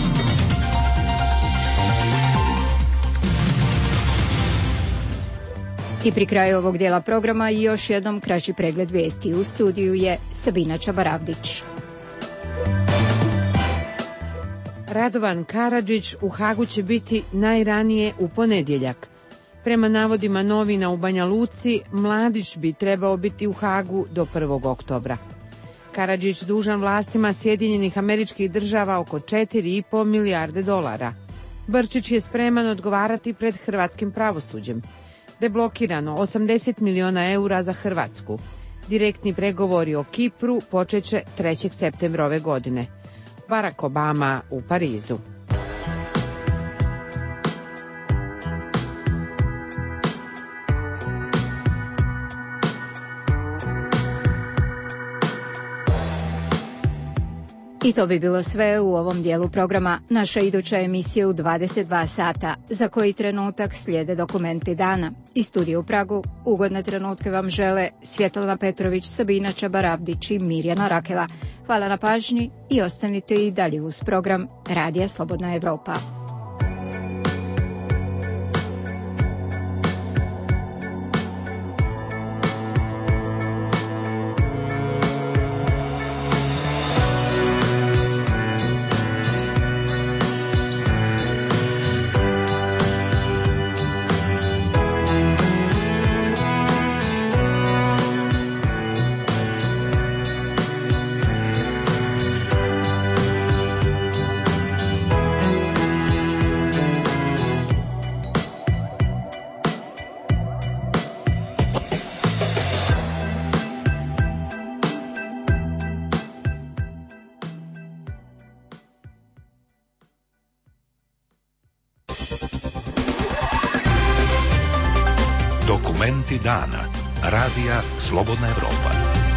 I pri kraju ovog dijela programa i još jednom kraći pregled vijesti. U studiju je Sabina Čabaravdić. Radovan Karadžić u Hagu će biti najranije u ponedjeljak. Prema navodima novina u Banja Luci, Mladić bi trebao biti u Hagu do prvog oktobra. Karadžić dužan vlastima Sjedinjenih Američkih Država oko četiri i po milijarde dolara. Brčić je spreman odgovarati pred hrvatskim pravosuđem. Deblokirano osamdeset miliona eura za Hrvatsku. Direktni pregovori o Kipru počeće trećeg septembra ove godine. Barack Obama u Parizu. I to bi bilo sve u ovom dijelu programa. Naša iduća emisija u dvadeset dva sata, za koji trenutak slijede dokumenti dana. Iz studija u Pragu ugodne trenutke vam žele Svjetlana Petrović, Sabina Čabaravdić i Mirjana Rakela. Hvala na pažnji i ostanite i dalje uz program Radija Slobodna Europa. Dokumenti dana. Radija Slobodna Evropa.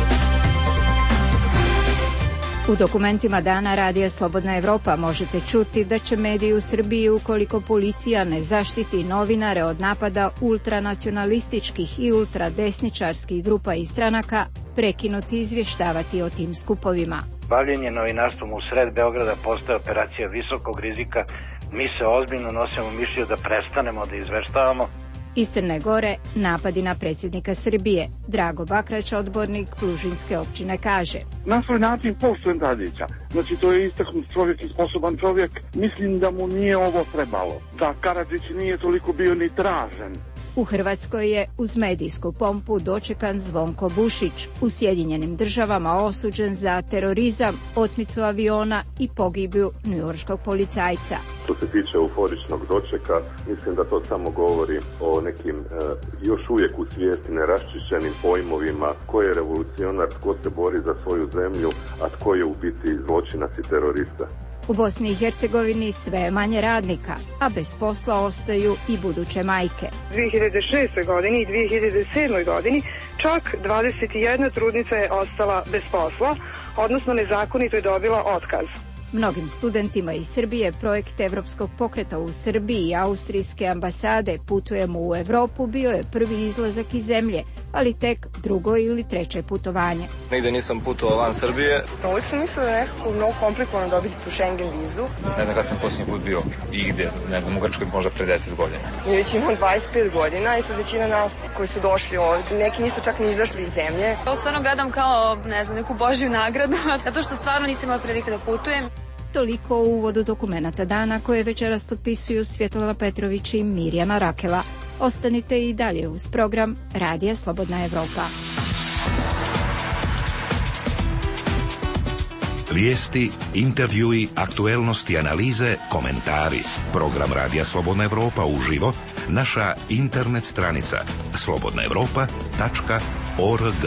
U dokumentima dana Radija Slobodna Evropa možete čuti da će mediji u Srbiji, ukoliko policija ne zaštiti novinare od napada ultranacionalističkih i ultradesničarskih grupa i stranaka, prekinuti izvještavati o tim skupovima. Bavljenje novinarstvom u sred Beograda postaje operacija visokog rizika. Mi se ozbiljno nosimo mišlju da prestanemo da izveštavamo. Iz Crne Gore napadi na predsjednika Srbije. Drago Bakrać, odbornik Plužinske općine, kaže: Na svoj način poštujem Tadića. Znači, to je istaknut čovjek i sposoban čovjek. Mislim da mu nije ovo trebalo. Da Karadžić nije toliko bio ni tražen. U Hrvatskoj je uz medijsku pompu dočekan Zvonko Bušić, u Sjedinjenim Državama osuđen za terorizam, otmicu aviona i pogibiju njujorškog policajca. Što se tiče euforičnog dočeka, mislim da to samo govori o nekim e, još uvijek u svijesti neraščišćenim pojmovima ko je revolucionar, tko se bori za svoju zemlju, a tko je u biti zločinac i terorista. U Bosni i Hercegovini sve je manje radnika, a bez posla ostaju i buduće majke. U dvije hiljade šestoj. godini i dvije hiljade sedmoj. godini čak dvadeset jedna trudnica je ostala bez posla, odnosno nezakonito je dobila otkaz. Mnogim studentima iz Srbije projekt Evropskog pokreta u Srbiji i austrijske ambasade Putujemo u Evropu bio je prvi izlazak iz zemlje, ali tek drugo ili treće putovanje. Nigde nisam putovao van Srbije. Uvijek sam mislila da je nekako mnogo komplikovano dobiti tu Schengen vizu. Ne znam kada sam posljednji put bio i gdje, ne znam, u Grčkoj možda pre deset godina. Mi već imamo dvadeset pet godina i to većina nas koji su došli ovdje, neki nisu čak ni izašli iz zemlje. To stvarno gledam kao, ne znam, neku božju nagradu, zato što stvarno nisam imala prilike da putujem. Toliko u uvodu dokumenata dana koje večeras potpisuju Svjetlana Petrović i Mirjana Rakela. Ostanite i dalje uz program Radija Slobodna Evropa. Vijesti, intervjui, aktuelnosti, analize, komentari. Program Radija Slobodna Evropa uživo, naša internet stranica slobodna evropa tačka org.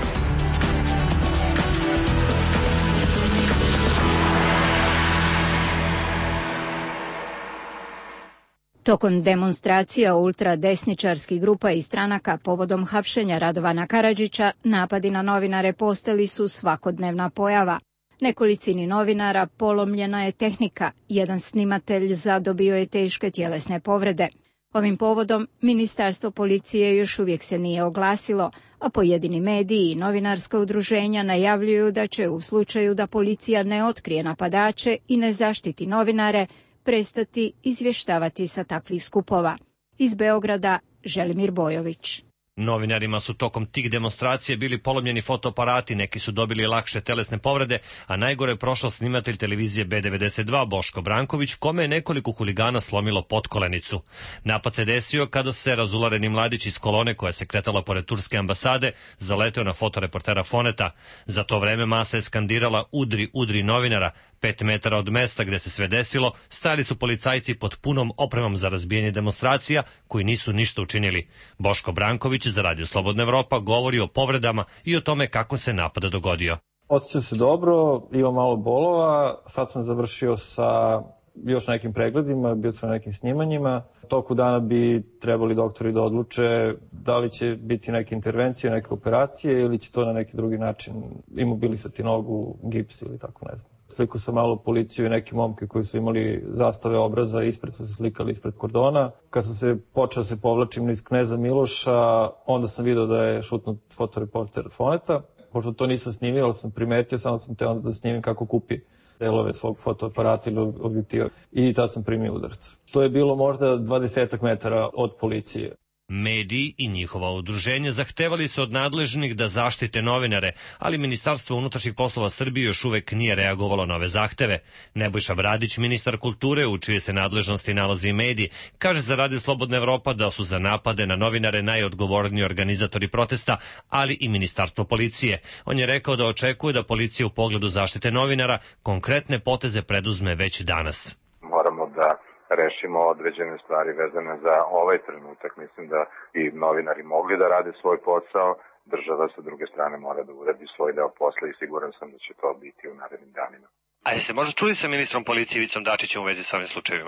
Tokom demonstracija ultradesničarskih grupa i stranaka povodom hapšenja Radovana Karadžića, napadi na novinare postali su svakodnevna pojava. Nekolicini novinara polomljena je tehnika, jedan snimatelj zadobio je teške tjelesne povrede. Ovim povodom Ministarstvo policije još uvijek se nije oglasilo, a pojedini mediji i novinarska udruženja najavljuju da će u slučaju da policija ne otkrije napadače i ne zaštiti novinare, prestati izvještavati sa takvih skupova. Iz Beograda, Želimir Bojović. Novinarima su tokom tih demonstracije bili polomljeni fotoaparati, neki su dobili lakše telesne povrede, a najgore je prošao snimatelj televizije B devedeset dva Boško Branković, kome je nekoliko huligana slomilo potkolenicu. Napad se desio kada se razulareni mladić iz kolone koja se kretala pored turske ambasade zaleteo na fotoreportera Foneta. Za to vreme masa je skandirala udri, udri novinara. Pet metara od mesta gde se sve desilo, stajali su policajci pod punom opremom za razbijanje demonstracija koji nisu ništa učinili. Boško Branković za Radio Slobodna Evropa govori o povredama i o tome kako se napad dogodio. Osjećam se dobro, imam malo bolova, sad sam završio sa još nekim pregledima, bio sam na nekim snimanjima. Toku dana bi trebali doktori da odluče da li će biti neke intervencije, neke operacije ili će to na neki drugi način imobilisati nogu, gips ili tako, ne znam. Sliku sam malo policiju i neki momke koji su imali zastave obraza, ispred su se slikali ispred kordona. Kad sam se počeo se povlačim niz Kneza Miloša, onda sam video da je šutnut fotoreporter Foneta. Pošto to nisam snimio, ali sam primetio, samo sam te onda da snimim kako kupi delove svog fotoaparata ili objektiva. I tad sam primio udarac. To je bilo možda dvadesetak metara od policije. Mediji i njihova udruženja zahtevali su od nadležnih da zaštite novinare, ali Ministarstvo unutrašnjih poslova Srbije još uvek nije reagovalo na ove zahteve. Nebojša Bradić, ministar kulture, u čije se nadležnosti nalazi i mediji, kaže za Radio Slobodna Evropa da su za napade na novinare najodgovorniji organizatori protesta, ali i Ministarstvo policije. On je rekao da očekuje da policija u pogledu zaštite novinara konkretne poteze preduzme već danas. Moramo da rešimo određene stvari vezane za ovaj trenutak. Mislim da i novinari mogli da rade svoj posao, država sa druge strane mora da uradi svoj deo posla i siguran sam da će to biti u narednim danima. A jeste možda čuli sa ministrom policije Ivicom Dačićem u vezi sa ovim slučajevima?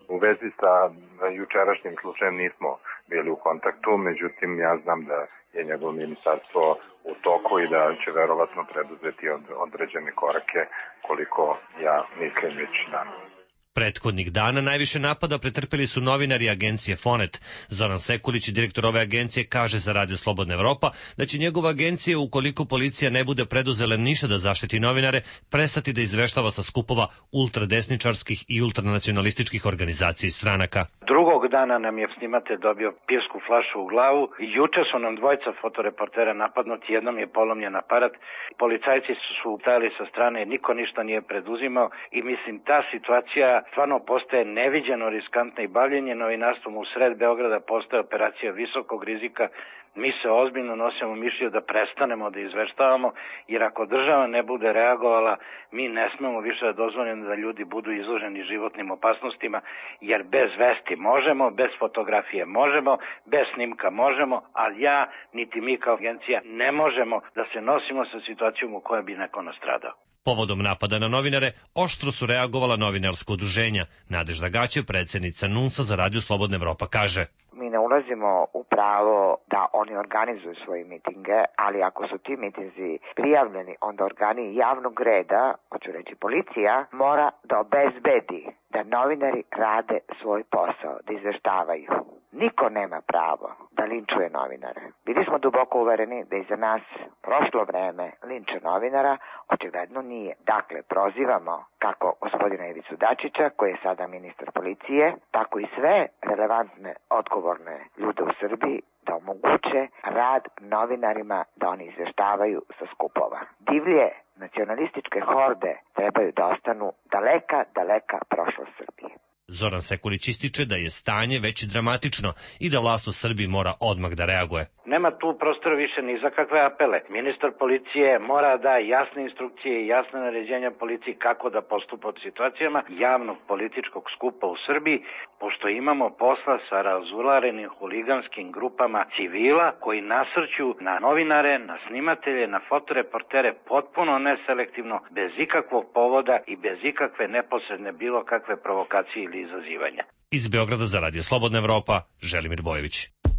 U vezi sa jučerašnjim slučajem nismo bili u kontaktu, međutim ja znam da je njegovo ministarstvo u toku i da će verovatno preduzeti određene korake, koliko ja mislim već danas. Prethodnih dana najviše napada pretrpeli su novinari agencije Fonet. Zoran Sekulić, direktor ove agencije, kaže za Radio Slobodna Evropa da će njegova agencija, ukoliko policija ne bude preduzela ništa da zaštiti novinare, prestati da izveštava sa skupova ultradesničarskih i ultranacionalističkih organizacija i stranaka. Drugog dana nam je snimatelj dobio pirsku flašu u glavu i juče su nam dvojica fotoreportera napadnuti, jednom je polomljen aparat. Policajci su stajali sa strane, niko ništa nije preduzimao i mislim ta situacija stvarno postaje neviđeno riskantna i bavljenje novinarstvom u sred Beograda postaje operacija visokog rizika. Mi se ozbiljno nosimo mišlju da prestanemo da izveštavamo, jer ako država ne bude reagovala, mi ne smemo više da dozvolimo da ljudi budu izloženi životnim opasnostima, jer bez vesti možemo, bez fotografije možemo, bez snimka možemo, ali ja, niti mi kao agencija, ne možemo da se nosimo sa situacijom u kojoj bi neko nastradao. Povodom napada na novinare, oštro su reagovala novinarska udruženja. Nadežda Gaće, predsjednica NUNS-a za Radio Slobodna Evropa, kaže: Mi ne ulazimo u pravo da oni organizuju svoje mitinge, ali ako su ti mitinzi prijavljeni, onda organi javnog reda, hoću reći policija, mora da obezbedi da novinari rade svoj posao, da izveštavaju. Niko nema pravo da linčuje novinare. Bili smo duboko uvereni da iza nas prošlo vreme linča novinara, očigledno nije. Dakle, prozivamo kako gospodina Ivicu Dačića, koji je sada ministar policije, tako i sve relevantne odgovorne ljude u Srbiji da omoguće rad novinarima da oni izveštavaju sa skupova. Divlje nacionalističke horde trebaju da ostanu daleka, daleka prošlost Srbije. Zoran Sekulić ističe da je stanje već dramatično i da vlast u Srbiji mora odmah da reaguje. Nema tu prostora više ni za kakve apele. Ministar policije mora da jasne instrukcije i jasne naređenja policiji kako da postupa od situacijama javnog političkog skupa u Srbiji, pošto imamo posla sa razularenim huliganskim grupama civila koji nasrću na novinare, na snimatelje, na fotoreportere potpuno neselektivno, bez ikakvog povoda i bez ikakve neposredne bilo kakve provokacije ili izazivanja. Iz Beograda za Radio Slobodna Evropa, Želimir Bojević.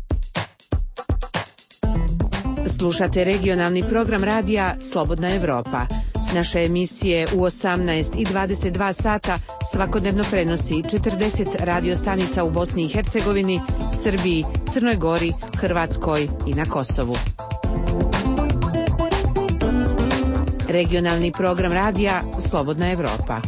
Slušate regionalni program radija Slobodna Evropa. Naše emisije u osamnaest i dvadeset dva sata svakodnevno prenosi četrdeset radio stanica u Bosni i Hercegovini, Srbiji, Crnoj Gori, Hrvatskoj i na Kosovu. Regionalni program radija Slobodna Evropa.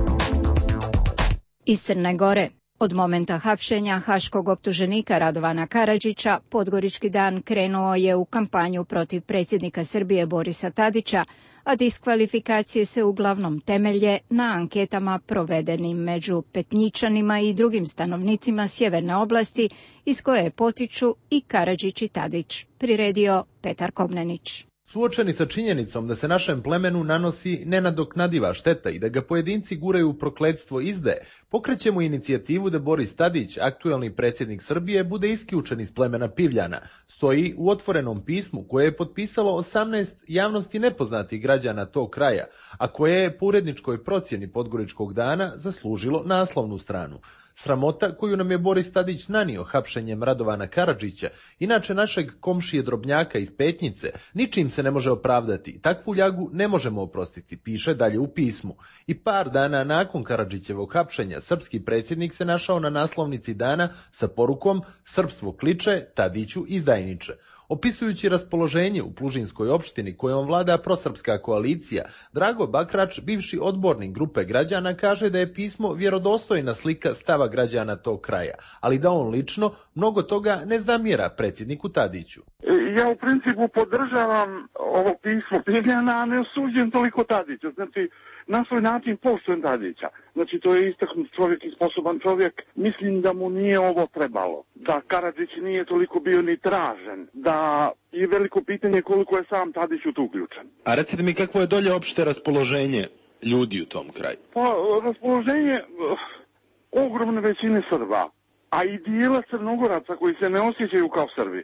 Iz Crne Gore. Od momenta hapšenja haškog optuženika Radovana Karadžića, Podgorički dan krenuo je u kampanju protiv predsjednika Srbije Borisa Tadića, a diskvalifikacije se uglavnom temelje na anketama provedenim među Petnjičanima i drugim stanovnicima sjeverne oblasti iz koje potiču i Karadžić i Tadić, priredio Petar Komnenić. Suočeni sa činjenicom da se našem plemenu nanosi nenadoknadiva šteta i da ga pojedinci guraju u prokletstvo izdaje, pokrećemo inicijativu da Boris Tadić, aktuelni predsjednik Srbije, bude isključen iz plemena Pivljana. Stoji u otvorenom pismu koje je potpisalo osamnaest javnosti nepoznatih građana tog kraja, a koje je po uredničkoj procjeni Podgoričkog dana zaslužilo naslovnu stranu. Sramota koju nam je Boris Tadić nanio hapšenjem Radovana Karadžića, inače našeg komšije Drobnjaka iz Petnjice, ničim se ne može opravdati. Takvu ljagu ne možemo oprostiti, piše dalje u pismu. I par dana nakon Karadžićevog hapšenja, srpski predsjednik se našao na naslovnici dana sa porukom "Srpstvo kliče, Tadiću izdajniče". Opisujući raspoloženje u Plužinskoj opštini kojom vlada prosrpska koalicija, Drago Bakrač, bivši odbornik grupe građana, kaže da je pismo vjerodostojna slika stava građana tog kraja, ali da on lično mnogo toga ne zamjera predsjedniku Tadiću. Ja u principu podržavam ovo pismo Pivljana, a ne osuđujem toliko Tadića. Znači, na svoj način poštujem Tadića. Znači, to je istaknut čovjek i sposoban čovjek. Mislim da mu nije ovo trebalo. Da Karadžić nije toliko bio ni tražen. Da je veliko pitanje koliko je sam Tadić u to uključen. A recite mi kakvo je dolje opšte raspoloženje ljudi u tom kraju? Pa, raspoloženje uh, ogromne većine Srba, a i dijela Crnogoraca koji se ne osjećaju kao Srbi,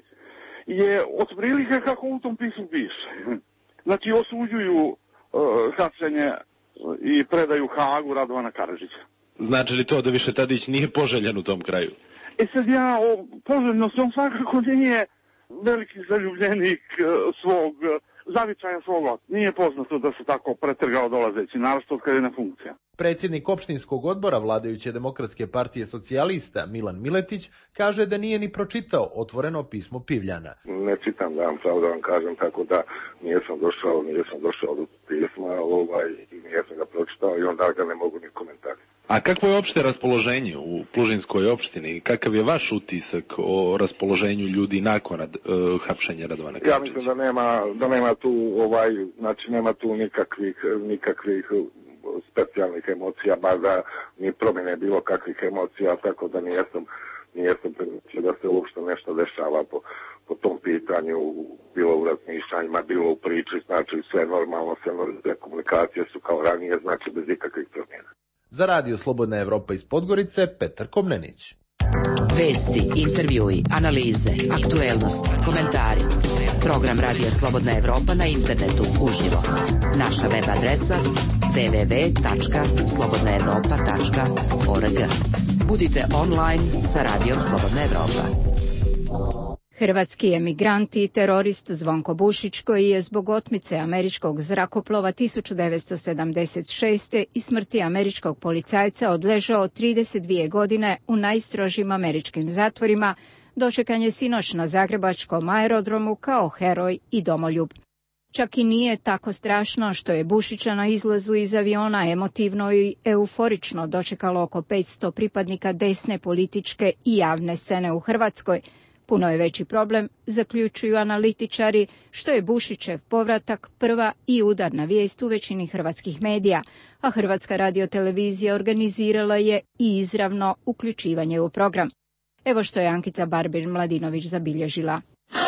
je otprilike kako u tom pismu piše. Znači, osuđuju uh, hapšenje i predaju Hagu Radovana Karadžića. Znači li to da više Tadić nije poželjan u tom kraju? E sad ja o poželjnosti, on svakako nije veliki zaljubljenik svog, zavičaja svog oca. Nije poznato da se tako pretrgao dolazeći, naravno od kada je na funkcija. Predsjednik opštinskog odbora vladajuće demokratske partije socijalista Milan Miletić kaže da nije ni pročitao otvoreno pismo Pivljana. Ne čitam, da vam pravo da vam kažem, tako da nisam došao, nisam došao do pisma, ovaj, i nisam ga pročitao i onda ga ne mogu ni komentariti. A kakvo je opšte raspoloženje u Plužinskoj opštini? Kakav je vaš utisak o raspoloženju ljudi nakon uh, hapšenja Radovana Karadžića? Ja mislim da nema, da nema tu, ovaj, znači nema tu nikakvih, nikakvih specijalnih emocija, bar da ni promjene bilo kakvih emocija, tako da nijesam, nijesam primijetio da se uopšte nešto dešava po, po tom pitanju, bilo u razmišljanjima, bilo u priči, znači sve normalno, sve komunikacije su kao ranije, znači bez ikakvih promjena. Za Radio Slobodna Evropa iz Podgorice, Petar Komnenić. Vesti, intervjui, analize, aktuelnosti, komentari. Program Radija Slobodna Evropa na internetu uživo. Naša web adresa w w w tačka slobodna evropa tačka org. Budite online sa Radijom Slobodna Evropa. Hrvatski emigrant i terorist Zvonko Bušić, koji je zbog otmice američkog zrakoplova tisuću devetsto sedamdeset šeste i smrti američkog policajca odležao trideset dvije godine u najstrožim američkim zatvorima, dočekan je sinoć na zagrebačkom aerodromu kao heroj i domoljub. Čak i nije tako strašno što je Bušića na izlazu iz aviona emotivno i euforično dočekalo oko petsto pripadnika desne političke i javne scene u Hrvatskoj. Puno je veći problem, zaključuju analitičari, što je Bušićev povratak prva i udarna vijest u većini hrvatskih medija, a Hrvatska radiotelevizija organizirala je i izravno uključivanje u program. Evo što je Ankica Barbir-Mladinović zabilježila.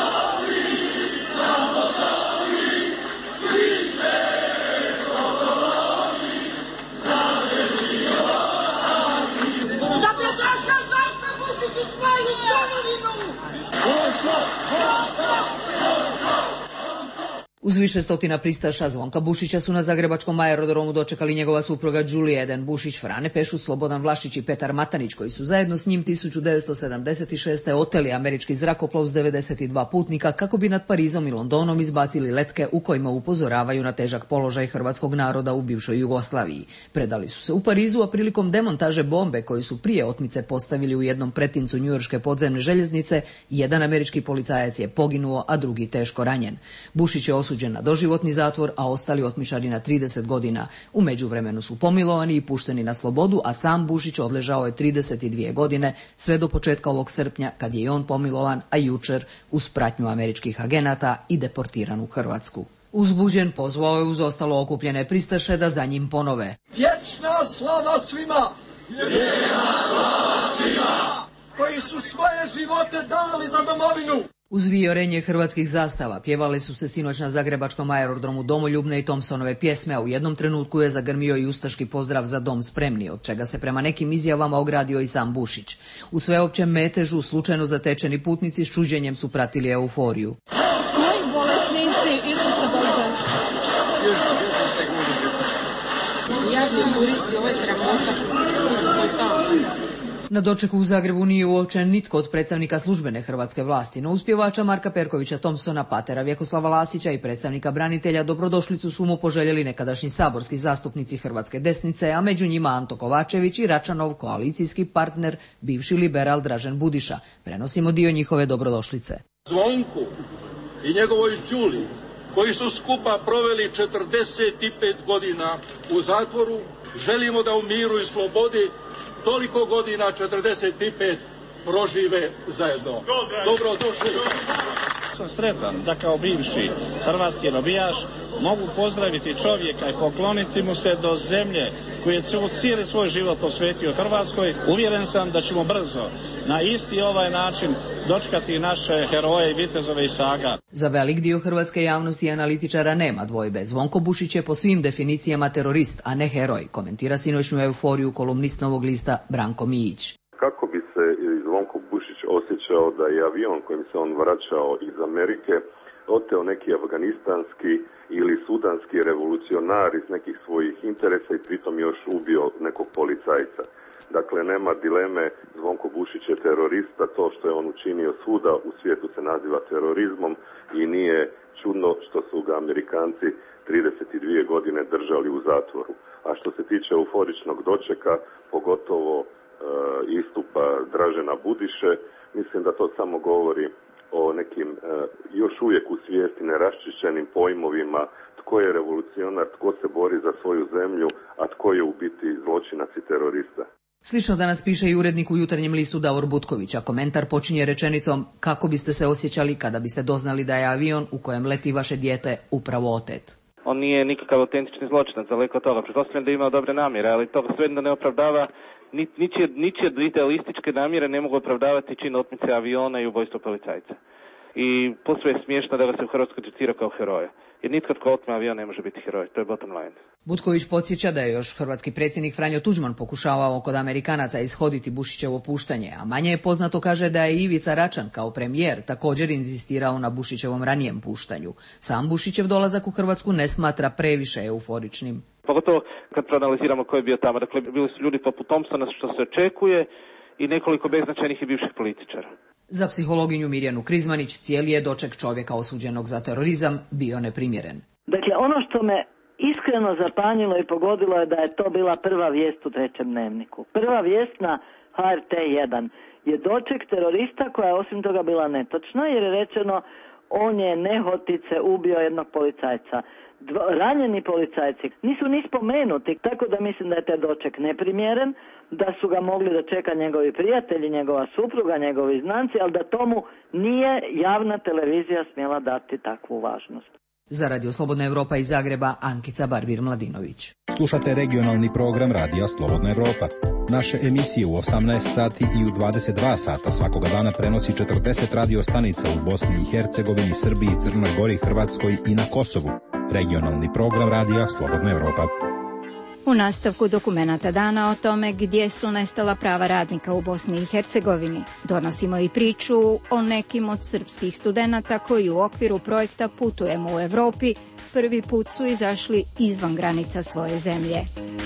Uz više stotina pristaša Zvonka Bušića su na zagrebačkom aerodromu dočekali njegova supruga Đulija Eden Bušić, Frane Pešut, Slobodan Vlašić i Petar Matanić, koji su zajedno s njim tisuću devetsto sedamdeset šeste. oteli američki zrakoplov s devedeset dva putnika kako bi nad Parizom i Londonom izbacili letke u kojima upozoravaju na težak položaj hrvatskog naroda u bivšoj Jugoslaviji. Predali su se u Parizu, a prilikom demontaže bombe koju su prije otmice postavili u jednom pretincu njujorške podzemne željeznice, jedan američki policajac je poginuo, a drugi teško ranjen. Bušić je osuđen na doživotni zatvor, a ostali otmičari na trideset godina. U međuvremenu su pomilovani i pušteni na slobodu, a sam Bušić odležao je trideset dvije godine, sve do početka ovog srpnja, kad je i on pomilovan, a jučer uz pratnju američkih agenata i deportiran u Hrvatsku. Uzbuđen pozvao je uz ostalo okupljene pristaše da za njim ponove: Vječna slava svima! Vječna slava svima! Koji su svoje živote dali za domovinu! Uz vijorenje hrvatskih zastava pjevali su se sinoć na zagrebačkom aerodromu domoljubne i Thompsonove pjesme, a u jednom trenutku je zagrmio i ustaški pozdrav Za dom spremni, od čega se prema nekim izjavama ogradio i sam Bušić. U sveopćem metežu slučajno zatečeni putnici s čuđenjem su pratili euforiju. Koji bolesnici, Isuse Bože! Jadni turisti, ovo je sramota. Na dočeku u Zagrebu nije uočen nitko od predstavnika službene hrvatske vlasti, no uz pjevača Marka Perkovića Thompsona, patera Vjekoslava Lasića i predstavnika branitelja dobrodošlicu su mu poželjeli nekadašnji saborski zastupnici hrvatske desnice, a među njima Anto Kovačević i Račanov koalicijski partner, bivši liberal Dražen Budiša. Prenosimo dio njihove dobrodošlice. Zvonku i njegovoj Đuli, koji su skupa proveli četrdeset pet godina u zatvoru, želimo da u miru i slobodi toliko godina, četrdeset pet, prožive zajedno. Dobro došli. Sam sretan da kao bivši hrvatski robijaš mogu pozdraviti čovjeka i pokloniti mu se do zemlje koji je cijeli svoj život posvetio Hrvatskoj. Uvjeren sam da ćemo brzo na isti ovaj način dočekati naše heroje i vitezove iz saga. Za velik dio hrvatske javnosti i analitičara nema dvojbe. Zvonko Bušić je po svim definicijama terorist, a ne heroj, komentira sinoćnu euforiju kolumnist Novog lista Branko Mijić. Kako bi se Zvonko Bušić osjećao da je avion kojim se on vraćao iz Amerike oteo neki afganistanski ili sudanski revolucionar iz nekih svojih interesa i pritom još ubio nekog policajca. Dakle, nema dileme, Zvonko Bušić je terorista, to što je on učinio svuda u svijetu se naziva terorizmom i nije čudno što su ga Amerikanci trideset dvije godine držali u zatvoru. A što se tiče euforičnog dočeka, pogotovo e, istupa Dražena Budiše, mislim da to samo govori o nekim e, još uvijek u svijesti neraščišćenim pojmovima tko je revolucionar, tko se bori za svoju zemlju, a tko je u biti zločinac i terorista. Slično danas piše i urednik u Jutarnjem listu Davor Butković, a komentar počinje rečenicom: kako biste se osjećali kada biste doznali da je avion u kojem leti vaše dijete upravo otet? On nije nikakav autentični zločinac, daleko od toga. Pretpostavljam da je imao dobre namjere, ali to svejedno ne opravdava, ničije, ničije idealističke namjere ne mogu opravdavati čin otmice aviona i ubojstvo policajca. I posve je smiješno da ga se u Hrvatskoj tretira kao heroja. Jer nitko tko otme avion ne može biti heroj, to je bottom line. Butković podsjeća da je još hrvatski predsjednik Franjo Tuđman pokušavao kod Amerikanaca ishoditi Bušićevo puštanje, a manje je poznato, kaže, da je Ivica Račan kao premijer također inzistirao na Bušićevom ranijem puštanju. Sam Bušićev dolazak u Hrvatsku ne smatra previše euforičnim. Pogotovo kad proanaliziramo ko je bio tamo. Dakle, bili su ljudi poput Thompsona, što se očekuje, i nekoliko beznačajnih i bivših političara. Za psihologinju Mirjanu Krizmanić cijeli je doček čovjeka osuđenog za terorizam bio neprimjeren. Dakle, ono što me iskreno zapanjilo i pogodilo je da je to bila prva vijest u Trećem dnevniku. Prva vijest na H R T jedan je doček terorista koja je osim toga bila netočna, jer je rečeno on je nehotice ubio jednog policajca. Dva, ranjeni policajci nisu ni spomenuti, tako da mislim da je taj doček neprimjeren, da su ga mogli dočekati njegovi prijatelji, njegova supruga, njegovi znanci, ali da tomu nije javna televizija smjela dati takvu važnost. Za Radio Slobodna Evropa iz Zagreba, Ankica Barbir-Mladinović. Slušate regionalni program Radija Slobodna Evropa. Naše emisije u osamnaest sati i u dvadeset dva sata svakoga dana prenosi četrdeset radio stanica u Bosni i Hercegovini, Srbiji, Crnoj Gori, Hrvatskoj i na Kosovu. Regionalni program Radija Slobodna Evropa. U nastavku dokumenata dana o tome gdje su nestala prava radnika u Bosni i Hercegovini, donosimo i priču o nekim od srpskih studenata koji u okviru projekta Putujemo u Evropi prvi put su izašli izvan granica svoje zemlje.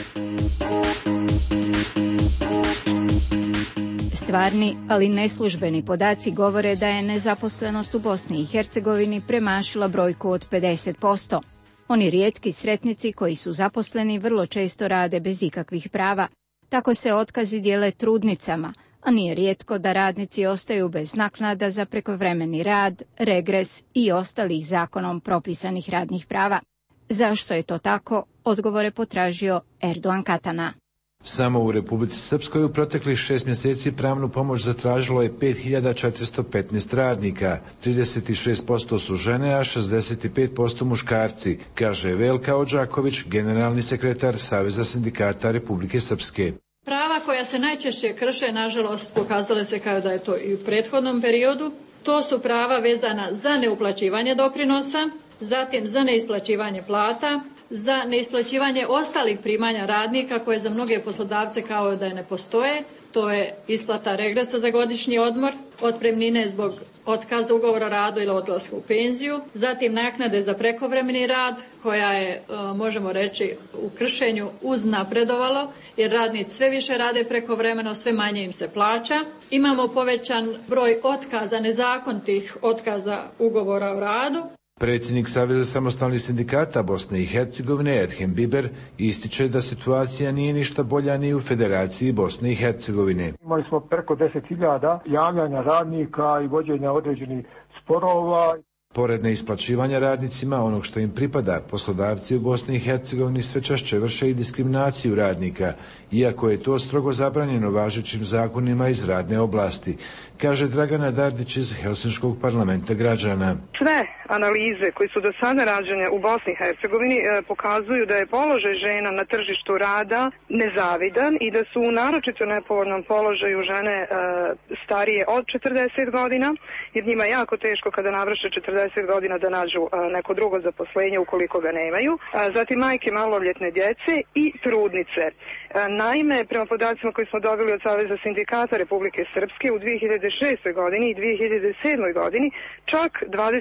Stvarni, ali neslužbeni podaci govore da je nezaposlenost u Bosni i Hercegovini premašila brojku od pedeset posto. Oni rijetki sretnici koji su zaposleni vrlo često rade bez ikakvih prava. Tako se otkazi dijele trudnicama, a nije rijetko da radnici ostaju bez naknada za prekovremeni rad, regres i ostalih zakonom propisanih radnih prava. Zašto je to tako? Odgovore potražio Erdogan Katana. Samo u Republici Srpskoj u proteklih šest mjeseci pravnu pomoć zatražilo je pet hiljada četiristo petnaest radnika. trideset šest posto su žene, a šezdeset pet posto muškarci, kaže Velka Odžaković, generalni sekretar Saveza sindikata Republike Srpske. Prava koja se najčešće krše, nažalost, pokazale se kao da je to i u prethodnom periodu. To su prava vezana za neuplaćivanje doprinosa, zatim za neisplaćivanje plata, za neisplaćivanje ostalih primanja radnika koje za mnoge poslodavce kao da je ne postoje. To je isplata regresa za godišnji odmor, otpremnine zbog otkaza ugovora o radu ili odlaska u penziju, zatim naknade za prekovremeni rad koja je, možemo reći, u kršenju uznapredovalo jer radnici sve više rade prekovremeno, sve manje im se plaća. Imamo povećan broj otkaza, nezakonitih otkaza ugovora o radu. Predsjednik Saveza samostalnih sindikata Bosne i Hercegovine Edhem Biber ističe da situacija nije ništa bolja ni u Federaciji Bosne i Hercegovine. Imali smo preko deset hiljada javljanja radnika i vođenja određenih sporova. Pored neisplaćivanja radnicima onog što im pripada, poslodavci u Bosni i Hercegovini sve češće vrše i diskriminaciju radnika, iako je to strogo zabranjeno važećim zakonima iz radne oblasti, kaže Dragana Dardić iz Helsinškog parlamenta građana. Sve analize koje su do sada rađene u Bosni i Hercegovini e, pokazuju da je položaj žena na tržištu rada nezavidan i da su u naročito nepovoljnom položaju žene e, starije od četrdeset godina, jer njima je jako teško kada navrše četrdeset godina da nađu e, neko drugo zaposlenje ukoliko ga nemaju. E, zatim majke maloljetne djece i trudnice. E, naime, prema podacima koje smo dobili od Saveza sindikata Republike Srpske u dvije hiljade šestoj godini i dvije hiljade sedmoj godini čak dvadeset jedna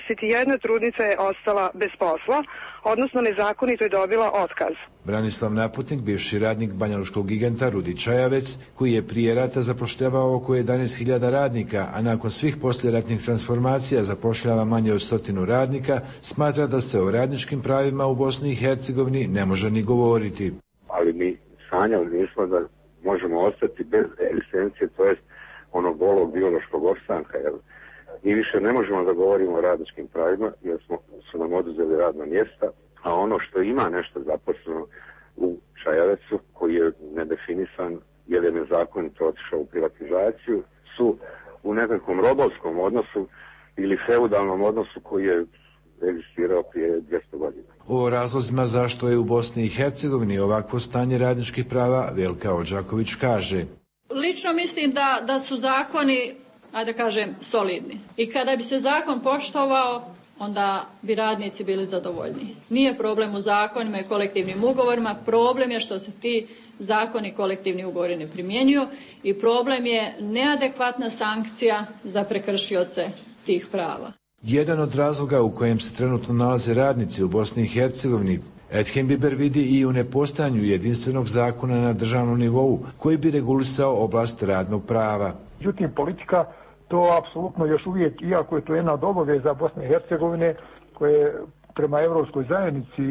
jedna trudnica je ostala bez posla, odnosno nezakonito je dobila otkaz. Branislav Naputnik, bivši radnik banjaluškog giganta Rudi Čajavec, koji je prije rata zapošljavao oko jedanaest hiljada radnika, a nakon svih poslijeratnih transformacija zapošljava manje od stotinu radnika, smatra da se o radničkim pravima u Bosni i Hercegovini ne može ni govoriti. Ali mi sanjali nismo da možemo ostati bez egzistencije, to jest onog golog biološkog opstanka, jer mi više ne možemo da govorimo o radničkim pravima, jer smo, su nam oduzeli radna mjesta, a ono što ima nešto zaposleno u Čajavecu, koji je nedefinisan, jer je nezakonito otišao u privatizaciju, su u nekakvom robovskom odnosu ili feudalnom odnosu koji je egzistirao prije dvjesto godina. O razlozima zašto je u Bosni i Hercegovini ovakvo stanje radničkih prava Velka Odžaković kaže: Lično mislim da, da su zakoni, ajde da kažem, solidni. I kada bi se zakon poštovao, onda bi radnici bili zadovoljni. Nije problem u zakonima i kolektivnim ugovorima, problem je što se ti zakoni i kolektivni ugovori ne primjenjuju i problem je neadekvatna sankcija za prekršioce tih prava. Jedan od razloga u kojem se trenutno nalaze radnici u Bosni i Hercegovini, Edhem Biber vidi i u nepostojanju jedinstvenog zakona na državnom nivou koji bi regulisao oblast radnog prava. Međutim, politika to apsolutno još uvijek, iako je to jedna od obaveza Bosne i Hercegovine, koje prema Evropskoj zajednici,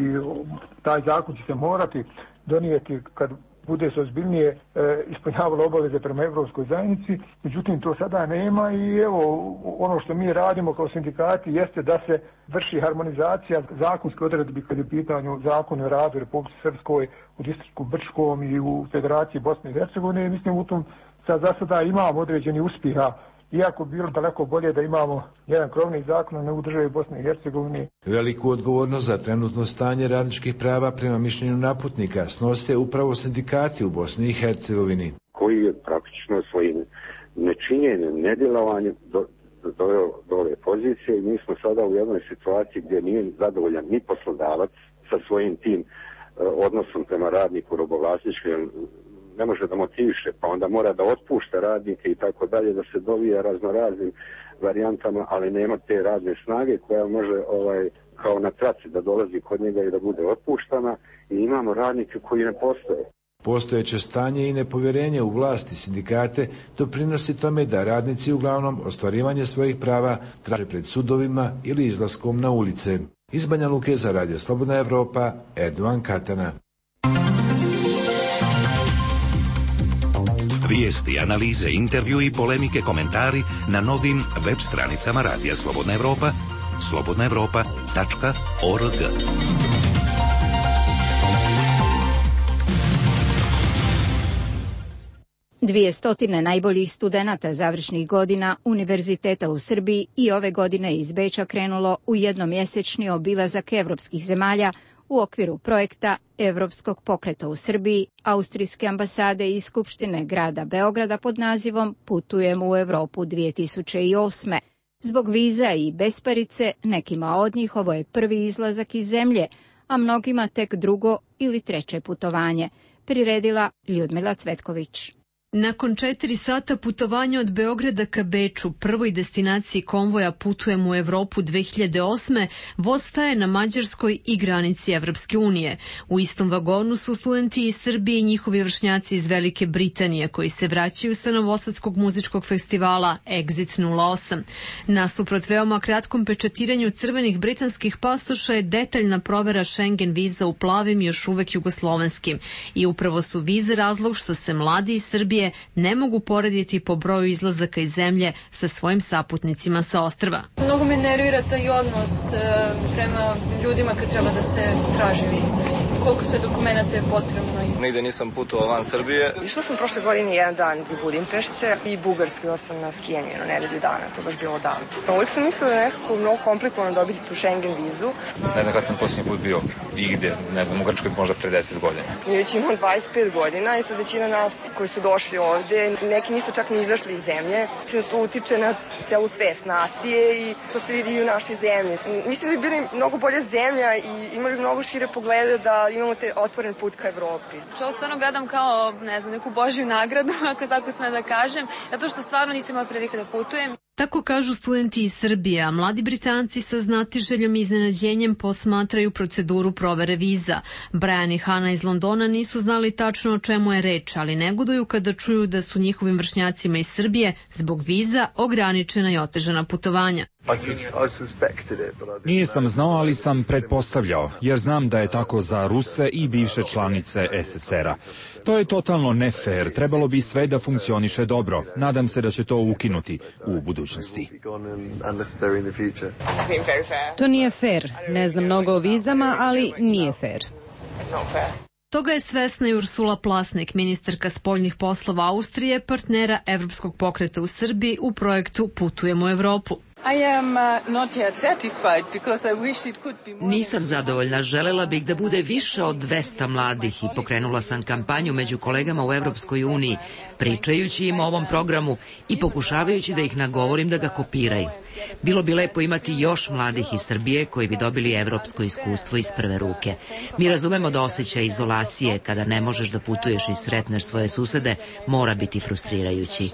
taj zakon će se morati donijeti kad bude se ozbiljnije e, ispunjavalo obaveze prema Evropskoj zajednici, međutim to sada nema i evo ono što mi radimo kao sindikati jeste da se vrši harmonizacija zakonske odredbi kad je pitanju zakona o radu u Republici Srpskoj, u distriktu Brčkom i u Federaciji Bosne i Hercegovine. Mislim u tom sad za sada imamo određeni uspjeha, iako bi bilo daleko bolje da imamo jedan krovni zakon na u državi Bosne i Hercegovine. Veliku odgovornost za trenutno stanje radničkih prava prema mišljenju Naputnika snose upravo sindikati u Bosni i Hercegovini, koji je praktično svojim nečinjenjem, nedjelovanjem do, doveo do ove pozicije i mi smo sada u jednoj situaciji gdje nije zadovoljan ni poslodavac sa svojim tim odnosom prema radniku robovlasničkim, ne može da motiviše, pa onda mora da otpušta radnike i tako dalje, da se dovija raznoraznim varijantama, ali nema te radne snage koja može ovaj, kao na traci da dolazi kod njega i da bude otpuštana i imamo radnike koji ne postoje. Postojeće stanje i nepovjerenje u vlasti sindikate doprinosi tome da radnici uglavnom ostvarivanje svojih prava traže pred sudovima ili izlaskom na ulice. Iz Banja Luke za Radio Slobodna Evropa, Erdovan Katana. Vijesti, analize, intervju i polemike, komentari na novim web stranicama Radija Slobodna Evropa, slobodna evropa tačka org. Dvije stotine najboljih studenata završnih godina univerziteta u Srbiji i ove godine iz Beča krenulo u jednomjesečni obilazak evropskih zemalja u okviru projekta Evropskog pokreta u Srbiji, Austrijske ambasade i Skupštine grada Beograda pod nazivom Putujemo u Evropu dvije tisuće osme. Zbog viza i besparice, nekima od njih ovo je prvi izlazak iz zemlje, a mnogima tek drugo ili treće putovanje, priredila Ljudmila Cvetković. Nakon četiri sata putovanja od Beograda ka Beču, prvoj destinaciji konvoja Putujemo u Evropu dve hiljade osme, voz staje na mađarskoj i granici Evropske unije. U istom vagonu su studenti iz Srbije i njihovi vršnjaci iz Velike Britanije, koji se vraćaju sa novosadskog muzičkog festivala Exit nula osam. Nasuprot veoma kratkom pečatiranju crvenih britanskih pasoša je detaljna provera Schengen viza u plavim još uvek jugoslovenskim. I upravo su vize razlog što se mladi iz Srbije ne mogu porediti po broju izlazaka iz zemlje sa svojim saputnicima sa ostrva. Mnogo me nervira taj odnos prema ljudima kad treba da se traži viza. Koliko sve dokumenta je potrebno. Nigde nisam putovao van Srbije. Išla sam prošle godine jedan dan u Budimpešte i Bugarskila sam na skijanje na nedelju dana, to baš bilo davno. Uvijek sam mislila da je nekako mnogo komplikovano dobiti tu Schengen vizu. Ne znam kada sam posljednji put bio i gdje, ne znam, u Grčkoj možda pre deset godina. Mi već imamo dvadeset pet godina i sad većina nas koji su došli ovde, neki nisu čak ni izašli iz zemlje. To utiče na celu svest nacije i to se vidi i u našoj zemlji. Mislim da bi bili mnogo bolja zemlja i imali mnogo šire poglede da imamo te otvoren put ka Evropi. Ovo stvarno gledam kao, ne znam, neku božju nagradu, ako tako smem da kažem, zato što stvarno nisam imala prilike da putujem. Tako kažu studenti iz Srbije, a mladi Britanci sa znatiželjom i iznenađenjem posmatraju proceduru provere viza. Brian i Hana iz Londona nisu znali tačno o čemu je reč, ali negoduju kada čuju da su njihovim vršnjacima iz Srbije zbog viza ograničena i otežana putovanja. Nisam znao, ali sam pretpostavljao, jer znam da je tako za Ruse i bivše članice es es er a. To je totalno ne fair, trebalo bi sve da funkcioniše dobro. Nadam se da će to ukinuti u budućnosti. To nije fair. Ne znam mnogo o vizama, ali nije fair. Toga je svesna i Ursula Plasnik, ministarka spoljnih poslova Austrije, partnera Evropskog pokreta u Srbiji u projektu Putujemo u Evropu. Nisam zadovoljna, želela bih da bude više od dvesta mladih i pokrenula sam kampanju među kolegama u Evropskoj uniji, pričajući im o ovom programu i pokušavajući da ih nagovorim da ga kopiraju. Bilo bi lepo imati još mladih iz Srbije koji bi dobili evropsko iskustvo iz prve ruke. Mi razumemo da osjećaj izolacije kada ne možeš da putuješ i sretneš svoje susede mora biti frustrirajući.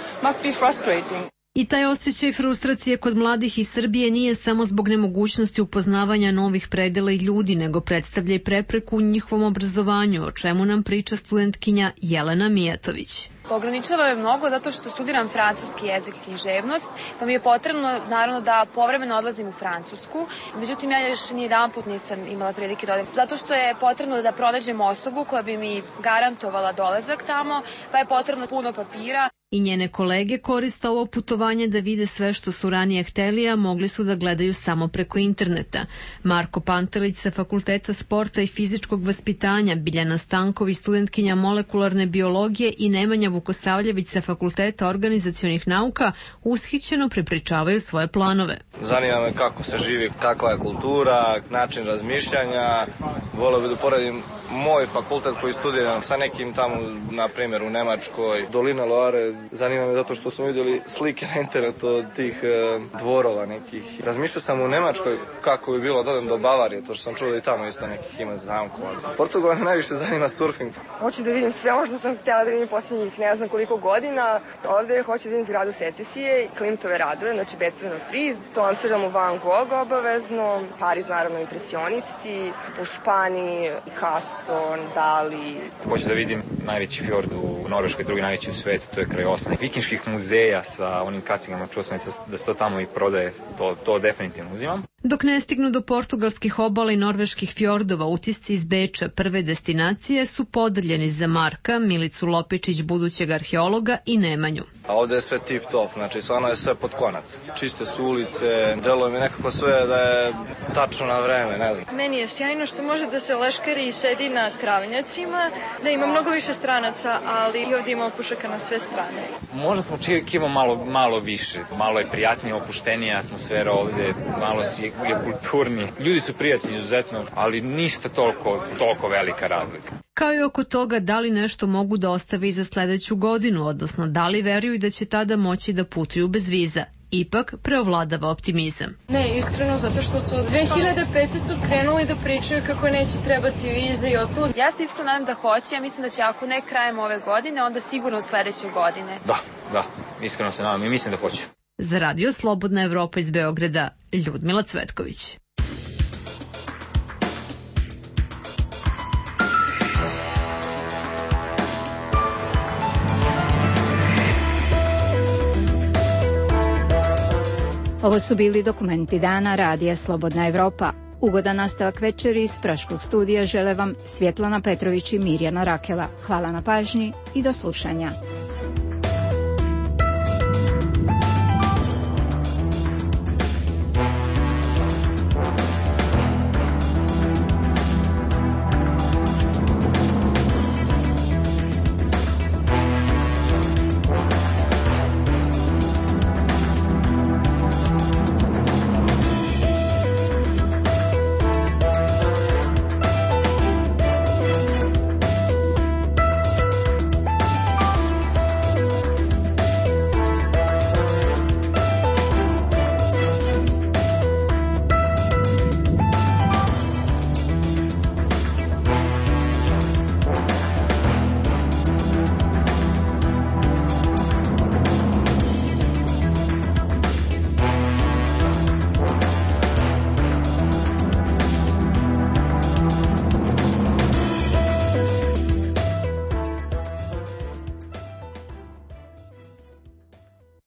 I taj osjećaj frustracije kod mladih iz Srbije nije samo zbog nemogućnosti upoznavanja novih predela i ljudi, nego predstavlja i prepreku u njihovom obrazovanju, o čemu nam priča studentkinja Jelena Mijatović. Ograničava je mnogo zato što studiram francuski jezik i književnost, pa mi je potrebno naravno da povremeno odlazim u Francusku. Međutim, ja još ni jedan put nisam imala prilike da odem, zato što je potrebno da pronađem osobu koja bi mi garantovala dolazak tamo, pa je potrebno puno papira. I njene kolege koriste ovo putovanje da vide sve što su ranije hteli, a mogli su da gledaju samo preko interneta. Marko Pantelić sa Fakulteta sporta i fizičkog vaspitanja, Biljana Stanković, studentkinja molekularne biologije i Nemanja Vukosavljević sa Fakulteta organizacionih nauka ushićeno prepričavaju svoje planove. Zanima me kako se živi, kakva je kultura, način razmišljanja. Voleo bih da uporedim moj fakultet koji studiram sa nekim tamo, na primjer u Nemačkoj, Dolina Loare. Zanima me zato što smo vidjeli slike na internetu od tih e, dvorova nekih. Razmišljao sam u Nemačkoj kako bi bilo da odem do Bavarije, to što sam čuo da i tamo isto nekih ima zamkova. Portugal me najviše zanima surfing. Hoću da vidim sve ono što sam htjela da vidim posljednjih ne znam koliko godina. Ovde hoću da vidim zgradu Secesije, Klimtove radove, znači Beethovenov friz, to Amsterdamu Van Gogh obavezno, Pariz naravno impresionisti, u Španiji Picasso, Dali. Hoću da vidim najveći fjord u Norveškoj, drugi najveći u svetu, to je kraj Osna. Vikinških muzeja sa onim kacigama, čuo sam da se to tamo i prodaje, to, to definitivno uzimam. Dok ne stignu do portugalskih obala i norveških fjordova, utisci iz Beča, prve destinacije, su podeljeni za Marka, Milicu Lopičić, budućeg arheologa, i Nemanju. A ovde je sve tip top, znači stvarno je sve pod konac. Čiste su ulice, deluje mi nekako sve da je tačno na vreme, ne znam. Meni je sjajno što može da se leškari i sedi na travnjacima, da ima mnogo više stranaca, ali i ovdje ima opušaka na sve strane. Možda smo očekivali malo, malo više, malo je prijatnija, opuštenija atmosfera ovde, malo si je kulturni. Ljudi su prijatni izuzetno, ali ništa toliko, toliko velika razlika. Kao i oko toga da li nešto mogu da ostave i za sledeću godinu, odnosno da li veruju da će tada moći da putuju bez viza. Ipak preovladava optimizam. Ne, iskreno, zato što su od dve hiljade pete su krenuli da pričaju kako neće trebati vize i ostalo. Ja se iskreno nadam da hoće, ja mislim da će ako ne krajem ove godine, onda sigurno sledeće godine. Da, da, iskreno se nadam i mislim da hoću. Za Radio Slobodna Evropa iz Beograda, Ljudmila Cvetković. Ovo su bili dokumenti dana Radija Slobodna Evropa. Ugodan nastavak večeri iz Praškog studija žele vam Svjetlana Petrović i Mirjana Rakela. Hvala na pažnji i do slušanja.